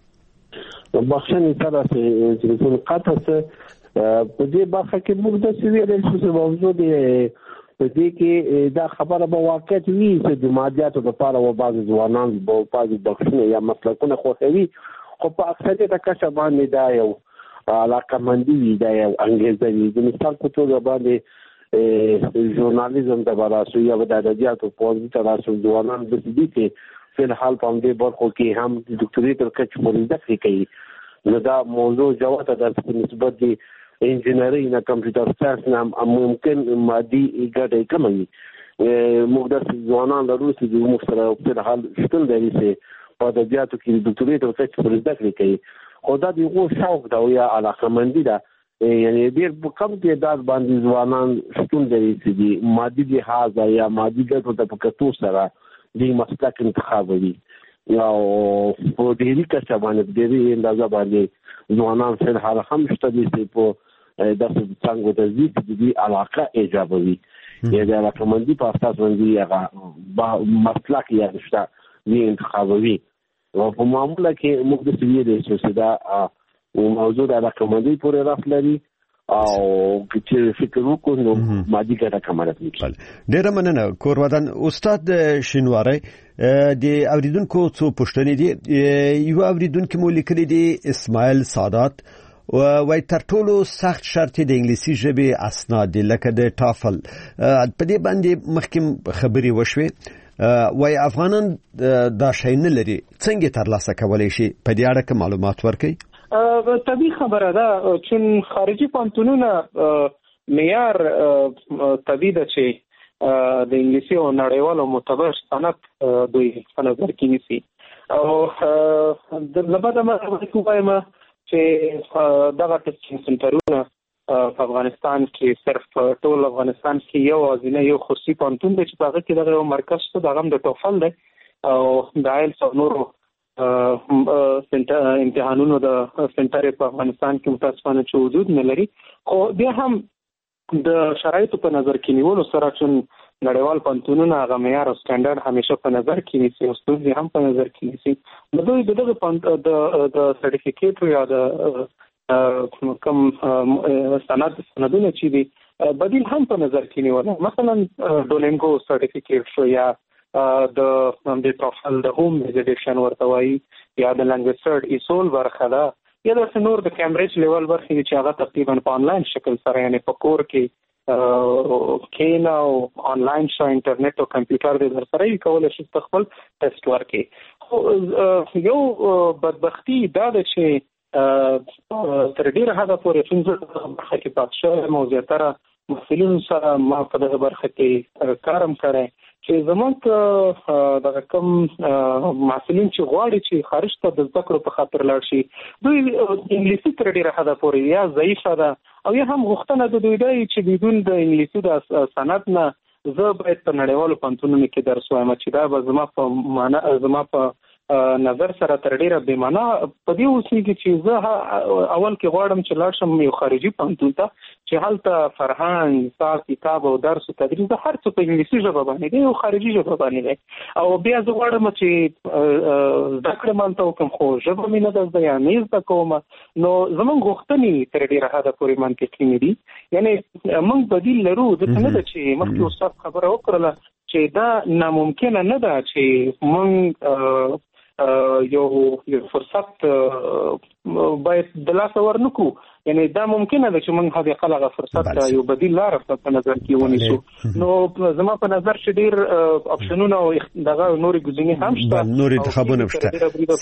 بخښنه سره چې ټلیفون قطع شو په دې برخه کې موږ د سویل چې موضوع دی په دې کې دا خبره به واقعیت وي چې د مادیاتو لپاره و بعض ځوانان په بعض بخښنه یا مسلکونه خوښوي خو په اکثریت کچه باندې دا یو علاقمندي وي دا یو انګیزه وي د مثال په توګه باندې ژورنالیزم ته براسو یا د ادبیاتو په اړه ته راسو ځوانان د دې کې په حال په دې برخو کې هم د ډاکټري تر کچ پورې ځکه کوي نو دا موضوع جواب ته د نسبت دی انجینری نه کمپیوټر ساينس نه ممکن مادي ګټه کموي موږ د ځوانانو لپاره چې موږ سره په حال شتون لري چې په ادبیاتو کې د ډاکټري تر کچ پورې ځکه کوي خو دا دیغه شوق دا یا علاقمندي ده یعنی ډیر کم تعداد باندې ځوانان شتون لري چې د مادي لحاظ یا مادي ګټو ته پکتو سره د مسلک انتخابوي یا په ډیری کچه باندې ډیری اندازه باندې ځوانان په حال هم شته چې په داسې څنګه د دې علاقه ایجابوي یا د علاقمندي په اساس باندې هغه مسلک یا شته د انتخابوي او په معاملې کې موږ د سویل چې دا موضوع د علاقمندي پورې راځي او چې فکر وکړو نو مادي ګټه کمره کوي ډیر مننه کورودان استاد شینواری د اوریدونکو څو پوښتنې دي یو اوریدونکو مو لیکلي دي اسماعیل سادات وای تر ټولو سخت شرط د انګلیسي ژبې اسناد لکه د ټافل په دې باندې مخکې خبري وشوي وای افغانان دا شی نه لري څنګه ترلاسه کولای شي په دې اړه معلومات ورکړي طبیعي خبره ده چون خارجي پانتونونه معیار طبیعي ده چې د انګلیسي او نړیوالو معتبر سند دوی په نظر کې نیسي او د لبده ما وایم چې دغه ټیسټینګ سنټرونه په افغانستان کې صرف ټول افغانستان کې یو ازینه یو خصوصي پانتون دی چې په هغه کې دغه یو مرکز شته دغه د ټوفل دی او د آیلټس او نورو امتحانونو د سنټر په افغانستان کې متاسفانه چې وجود نه لري خو بیا هم د شرایطو په نظر کې نیولو سره چې نړیوال پانتونونه هغه معیار او سټانډرډ همیشه په نظر کې نیسي او ستونزې هم په نظر کې نیسي. نو دوی دغه د سرټیفیکیټ یا د کوم سندونه چې دي بدیل هم په نظر کې نیول. مثلا ډولینګو سرټیفیکیټ شو یا د پروفایل د هوم ویزیټیشن ورته وایي یا د لانګویج سرټ ایسول برخه ده یا د نور د کیمبرج لیول برخه چې هغه تقریبا په آنلاین شکل سره یعنی په کور کې کینا او آنلاین شو انټرنیټ او کمپیوټر د در سره کولای شي خپل ټیسټ ورکړي. یو بدبختی دا ده چې تر ډیره حده پورې څنګه برخه کې پات شوی موضوعاتره مسلمان سره ما په دغه برخه کې کارم کړی چې زمونږ د کوم مسلمان چې غواړي چې خارج ته د زده کړو په خاطر لاړ شي دوی انګلیسي تر ډیره حده پورې یا ضعیفه ده او یا هم غوښتنه د دوی دی چې بدون د انګلیسي د سند نه زه باید په نړیوالو پوهنتونونو کې درس وایم چې دا به زما په نظر سره تر ډیره بې معنا په دې اوسېږي چې زه اول کې غواړم چې لاړ شم یو خارجي پوهنتون ته چې هلته فرهنګ حساب کتاب او درس او تدریس د هر څه په انګلیسي ژبه باندې دی او خارجي ژبه باندې دی او بیا زه غواړم چې زده کړه مالته وکړم خو ژبه مې نه ده زده یا نه زده کوم نو زموږ غوښتنې تر ډیره حده پورې منطقي نه دي. یعنی موږ بدیل لرو دلته نه ده چې مخکې استاد خبره وکړله چې دا ناممکنه نه ده چې موږ یو فرصت باید د لاسه ورنکو. یعنی دا ممکنه ده چې موږ هغه خلغه فرصت یو بدیل لار په نظر کې ونیسو. نو زما په نظر چې ډیر اپشنونه او دغه نوري ګزینې هم شته نوري انتخابونه شته.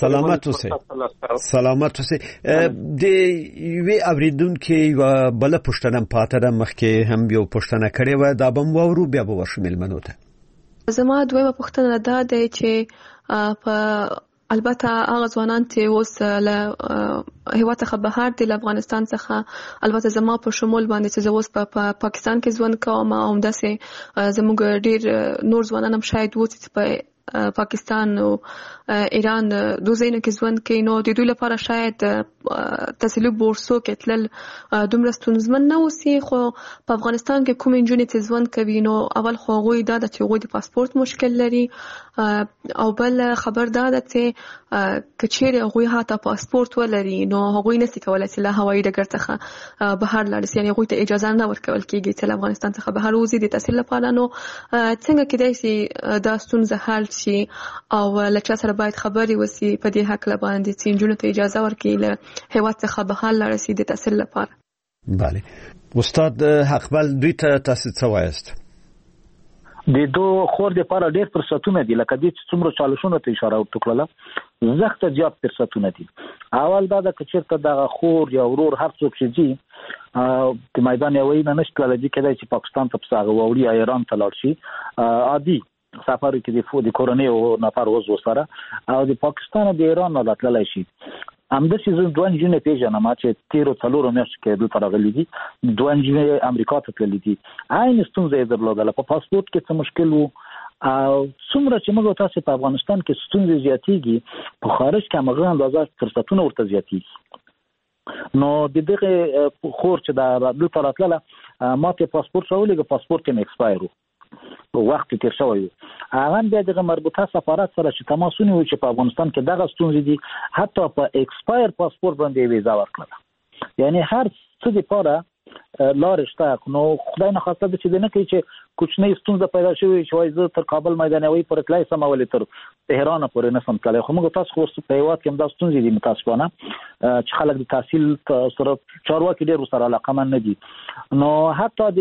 سلامت اوسئ. د وی اوریدونکو بل پښتنه پاتره مخکې هم یو پښتنه کړي و دا بم وورو بیا به ورشمل منوته. زما دویمه پښتنه دا دی چې په البته هغه ځوانان چې اوس له هیواد څخه بهر دي له افغانستان څخه البته زما په شمول باندې چې زه اوس په پاکستان کې ژوند کوم او همداسې زموږ ډیر نور ځوانان هم شاید وو چې په پاکستان او ایران دوه ځایونو کې ژوند کوي نو د دوی لپاره شاید تحصیلي بورسو کې تلل دومره ستونزمن نه اوسي. خو په افغانستان کې کوم نجونې چې ژوند کوي نو اول خو هغوی دا ده چې هغوی د پاسپورت مشکل لري او بل خبر دا ده چې که چیرې هغوی حتی پاسپورت ولري نو هغوی نشي کولی چې له هوایي ډګر څخه بهر لاړ شي. یعنې هغوی ته اجازه نه ورکول کېږي چې له افغانستان څخه بهر وځي د تحصیل لپاره. نو څنګه کېدای شي دا ستونزه حل شي او له چا سره باید خبرې وشي په دې هکله باندې چې نجونو ته اجازه ورکړي له هیواد څخه بهر لاړ شي د تحصیل لپاره. بله استاد حقبال دوی ته تاسو څه وایست؟ د دوه خور د لپاره ډېر فرصتونه دي لکه دې چې څومره چالشونه ته اشاره وکړه زخته زیات فرصتونه دي. اول دا د کچېرته د خور یا ورور هر څوک چې دي د میدان یوې نه نشته لدی کېدای چې پاکستان ته پساغه ووري یا ایران ته لاړ شي عادي سفر کې د کورنۍ او نفر وزو سره او د پاکستان او د ایران نه لاتلای شي. همدا چې دوه نجونې پیژنم چې 13 میاشتې کې دلته راغلي دي دوه نجونې امریکا ته تللي دي عین ستونزه یې درلودله په پاسپورت کې څه مشکل وو او څومره چې موږ تاسو په افغانستان کې ستونزې زیاتېږي په خارج کې هغه اندازه فرصتونه ورته زیاتېږي. نو د دغه خور چې د دلته راتلله ما ته پاسپورت راولېږه پاسپورت یې ایکسپایر په وخت تیر شوی هغه بیا د مربوطه سفارت سره چې تماسونه و چې په افغانستان کې دغه ستونزې دي حتی په ایکسپایر پاسپورت باندې ویزا ورکړه. یعنی هر څه لپاره لار شته. نو خدای نه خواسته چې د نه کوي چې کوچنۍ ستونزه پیدا شوي چې وایي زه تر کابل میدانوي پر تلای سم ولې تر تهران پورې نه سم تلای. خو موږ تاسو خو په هیواد کې هم دا ستونزې دي متاسفانه چې خلک د تحصیل سره چارواکي ډېر سره علاقمند نه دي. نو حتی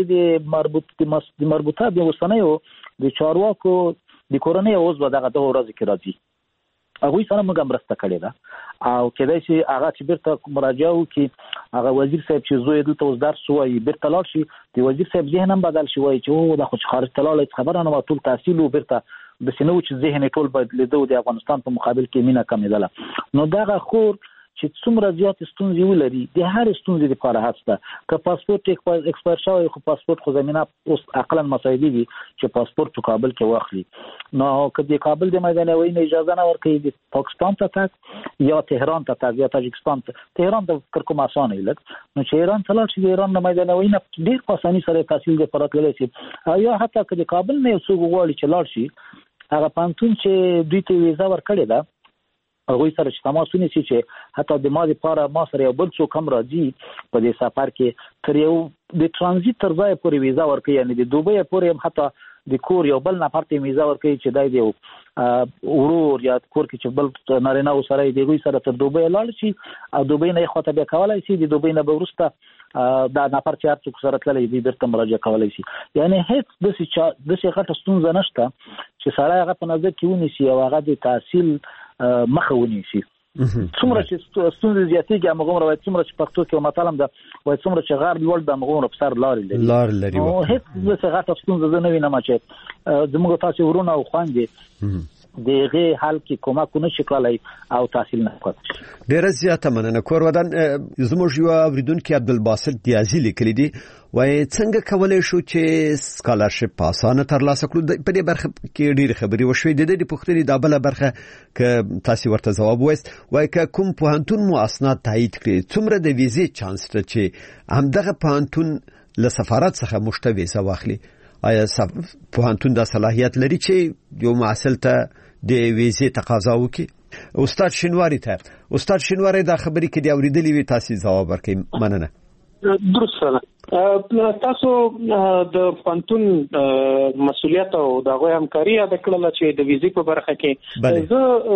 د مربوطه د اوسنیو د چارواکو د کورنۍ عضو دغه د ورځ کې راځي هغه سره موږ مرسته کړې ده او کېدای شي هغه چې بیرته مراجعه وکړي هغه وزیر صاحب چې زوی دلته اوس درس وایي بیرته لاړ شي د وزیر صاحب ذهن هم بدل شي وایي چې دا خو خارج ته لاړ خبره نه ټول تحصیل بیرته د سينو چې ذهن ټول بدلیدو د افغانستان په مقابل کې مینه کمیدله. نو دغه خور چې څومره زیات ستونزې ولري د هر ستونزې لپاره هڅه که پاسپورت ایکسپایر شوی خو پاسپورت خو زمينه اوس عقلا مساعدي دي چې پاسپورت په کابل کې واخلي نو که د کابل د میدان وینې اجازه نه ورکړي د پاکستان ته تک یا تهران ته تک یا تاجکستان ته تهران ته فکر کوم اسانه لګ نو چې ایران ته لاړ شي د ایران د میدان وینې ډیر په اساني سره تحصیل د فراتللی شي یا حتی که د کابل نه څوک غواړي چې لاړ شي هغه پانتون چې دوی ته ویزا ورکړي ده هغه سره چې تماس ونیسي چې حتی د ما لپاره ما سره یو بل څوک هم راځي په دې سفر کې تر یو د ترانزیت تر ځای پورې ویزا ورکړي یعنی د دوبۍ پورې هم حتی د کور یو بل نفر ته ویزا ورکړي چې دای دی ورور یا کور کې چې بل نارینه سره دی دوی سره تر دوبۍ لاړ شي او دوبۍ نه خواته بیا کولای شي د دوبۍ نه به وروسته دا نفر چې هر څوک سره تللی دی بیرته مراجعه کولای شي یعنی هیڅ داسې غټه ستونزه نشته چې سړی هغه په نظر کې ونیسي او هغه د تحصیل مخه ونیسي څومره چې ستونزې زیاتېږي همغومره وایي څومره چې پښتو کې متل هم ده وایي څومره چې غر لوړ ده همغومره په سر لارې لري نو هېڅ داسې غټه ستونزه زه نه وینم چې زموږ تاسې ورونه او خویندې د هغې حل کې کومک ونه شي کړلی او تحصیل نه پاتې شي. ډېره زیاته مننه. کور ودان زموږ یو اورېدونکي عبدالباسط دیازي لیکلي دي وایي څنګه کولی شو چې سکالرشپ په اسانه ترلاسه کړو. په دې برخه کې ډېرې خبرې وشوې. د دې پوښتنې دا بله برخه که تاسې ورته ځواب ووایست وایي که کوم پوهنتون مو اسناد تایید کړي څومره د ویزې چانس شته چې همدغه پوهنتون له سفارت څخه موږ ته ویزه واخلي. آیا پوهنتون دا صلاحیت لري چې یو محصل ته د ویزې تقاضا وکړي؟ استاد شینواری دا خبرې کې دی اورېدلې وي تاسې ځواب ورکړئ. مننه. درسته تاسو د پوهنتون مسؤلیت او د همکاري یاد کړل چې د ویزې په برخه کې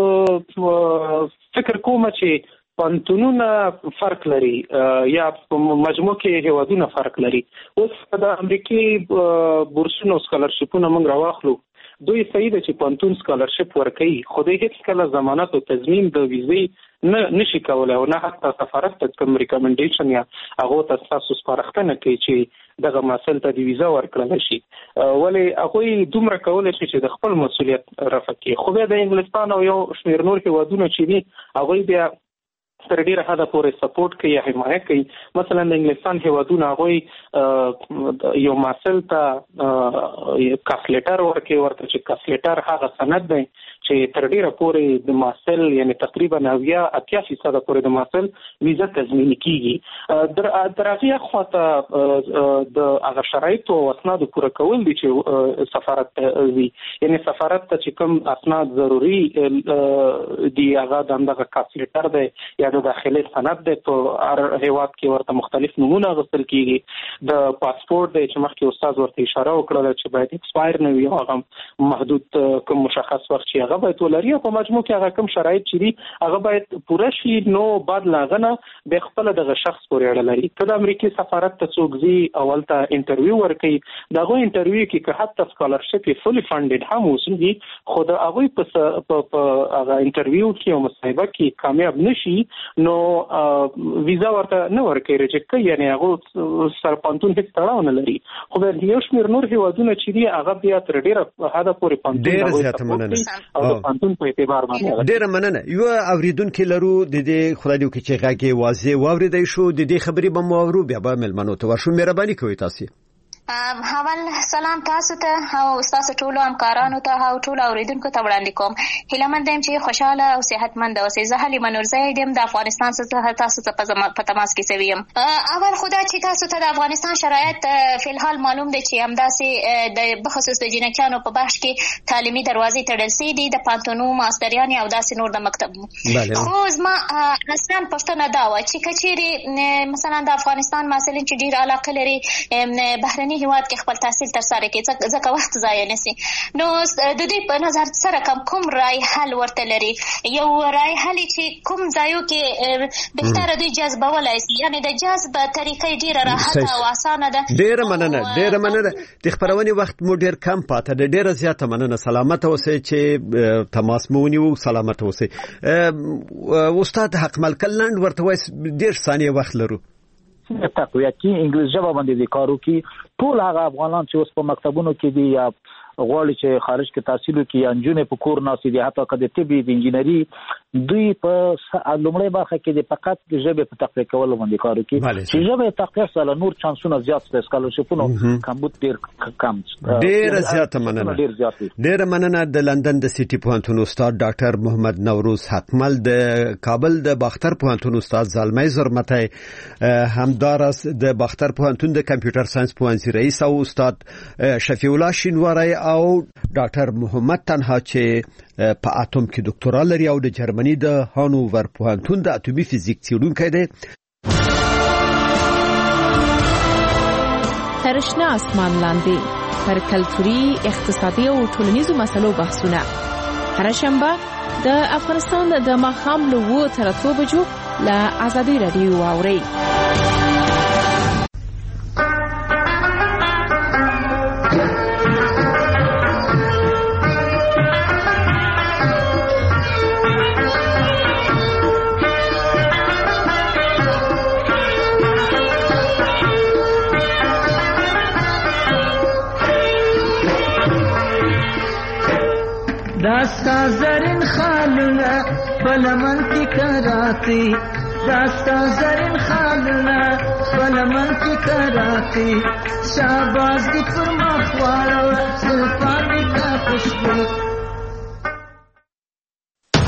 زه فکر کوم چې پوهنتونونه فرق لري یا مجموع کې هیوادونه فرق لري. اوس د امریکای بورسونو سکالرشپونه موږ راواخلو دوی صحیح ده چې پوهنتون سکالرشپ ورکوي خو دوی هیڅ کله ضمانت او تضمین د ویزې نشي کولی او نه حتی سفارت ته کوم ریکمنډیشن یا هغو ته ستاسو سپارښتنه کوي چې دغه محصل ته د ویزا ورکړلی شي ولې هغوی دومره کولی شي چې د خپل مسؤلیت رفع کړي. خو بیا د انګلستان او یو شمېر نور هیوادونه چې دي هغوی بیا تر ډیره حده پورې سپورټ کوي یا حمایه کوي. مثلا د انګلستان هیوادونه هغوی یو محصل ته کاف لیټر ورکوي ورته چې کاف لیټر هغه سند دی چې تر ډیره پورې د محصل یعنی تقریبا 80% پورې د محصل ویزا تضمیني کیږي. تر هغې خواته د هغه شرایطو او اسنادو پوره کول دي چې سفارت ته وي یعنی سفارت ته چې کوم اسناد ضروري دي هغه د همدغه کاف لیټر دی یا د داخلي سند دی. په هر هیواد کې ورته مختلف نمونه اخیستل کیږي. د پاسپورت دی چې مخکې استاد ورته اشاره وکړه چې باید ایکسپایر نه وي هغه محدود کوم مشخص وخت چې هغه باید ولري او په مجموع کې هغه کوم شرایط چې دي هغه باید پوره شي نو بعد لاغه نه به خپل دغه شخص پورې اړه لري. که د امریکای سفارت ته څوک ځي اول ته انټرویو ورکوي دغه انټرویو کې که حتی سکالرشپ یې فولي فنډډ هم اوسېږي خو د هغوی په هغه انټرویو کې او مصاحبه کې کامیاب نشي نو ویزا ورته نه ورکوي ریجکټ کوي یعنی هغه سره پوهنتون هیڅ تړاو نه لري. خو بیا یو شمېر نور هیوادونه چې دي هغه بیا تر ډېره حده پورې پوهنتون په اعتبار باندې. ډېره مننه. یو اورېدونکي لرو د دې خدای دې وکړي چې غږ یې واضح واورېدی شو د دې خبرې به مو اورو بیا به مېلمنو ته ورشو. مهرباني کوئ تاسې. اول سلام تاسو ته او تاسو ټول همکارانو ته او ټول اوریدونکو ته وړاندې کوم. هیلهمند یم چې خوشاله او صحتمند اوسئ. زه حلیمه نورزی یم د افغانستان څخه تاسو ته په تماس کې سوی یم. اول خدا چې تاسو ته د افغانستان شرایط فی الحال معلوم دی چې همداسې د بخصوص د جنکیانو په بخش کې تعلیمي دروازې تړل سوي دي د پوهنتونونو ماستریانې او داسې نور د مکتب. خو زما اصلا پوښتنه دا وه چې که چیرې مثلا د افغانستان محصلین چې ډېر علاقه لري بهرني هیواد کې خپل تحصیل ترسره کړي ځکه وخت ضایع نشي نو د دوی په نظر سره کوم رای حل ورته لري یو رای حل چې کوم ځایو کې بهتره دوی جذبولای شي یعنی د جذب طریقې ډیره راحته او اسانه ده. ډیره مننه. د خبرونې وخت مو ډیر کم پاته ده. ډیره زیاته مننه. سلامت اوسئ چې تماس مو ونیو. سلامت اوسئ. استاد حقمل کلند ورته وایي ډیر ثانیه وخت لرو. تقویه کې انګلیسي ژبه باندې د کارو کې ټول هغه افغانان چې اوس په مکتبونو کې دي یا غواړي چې خارج کې تحصیل وکړي یا نجونې په کور ناستې دي حتی که د طب د انجینري دوی په لومړی برخه کې د فقط ژبې په تقویه کولو باندې کار کوي چې ژبې تقویه سره نور چانسونه زیات دي سکالرشپونو کمبود ډیر کم ډیر زیات مننه د لندن د سیټي پوهنتون استاد ډاکټر محمد نوروز حکمل د کابل د باختر پوهنتون استاد زلمي زرمتای همدارس د باختر پوهنتون د کمپیوټر ساينس پوهنځي رئیس او استاد شفیع الله شینواری او ډاکټر محمد تنها چې په اتم کې ډاکټرا لري او د جرمني د هانوور پوهنتون د اتومي فزیک څېړونکی دی. تر شنه اسمان لاندې پر کلتوري، اقتصادي او ټولنیزو مسلو بحثونه هر شنبه د افغانستان د ماښام له 2 تر 3 بجو له ازادي رادیو واورئ. داستا زرین خالونه بلمن کی کراتی داستا زرین خالونه بلمن کی کراتی شاباز دی پر مخوارو زلفان دی کا خوشبو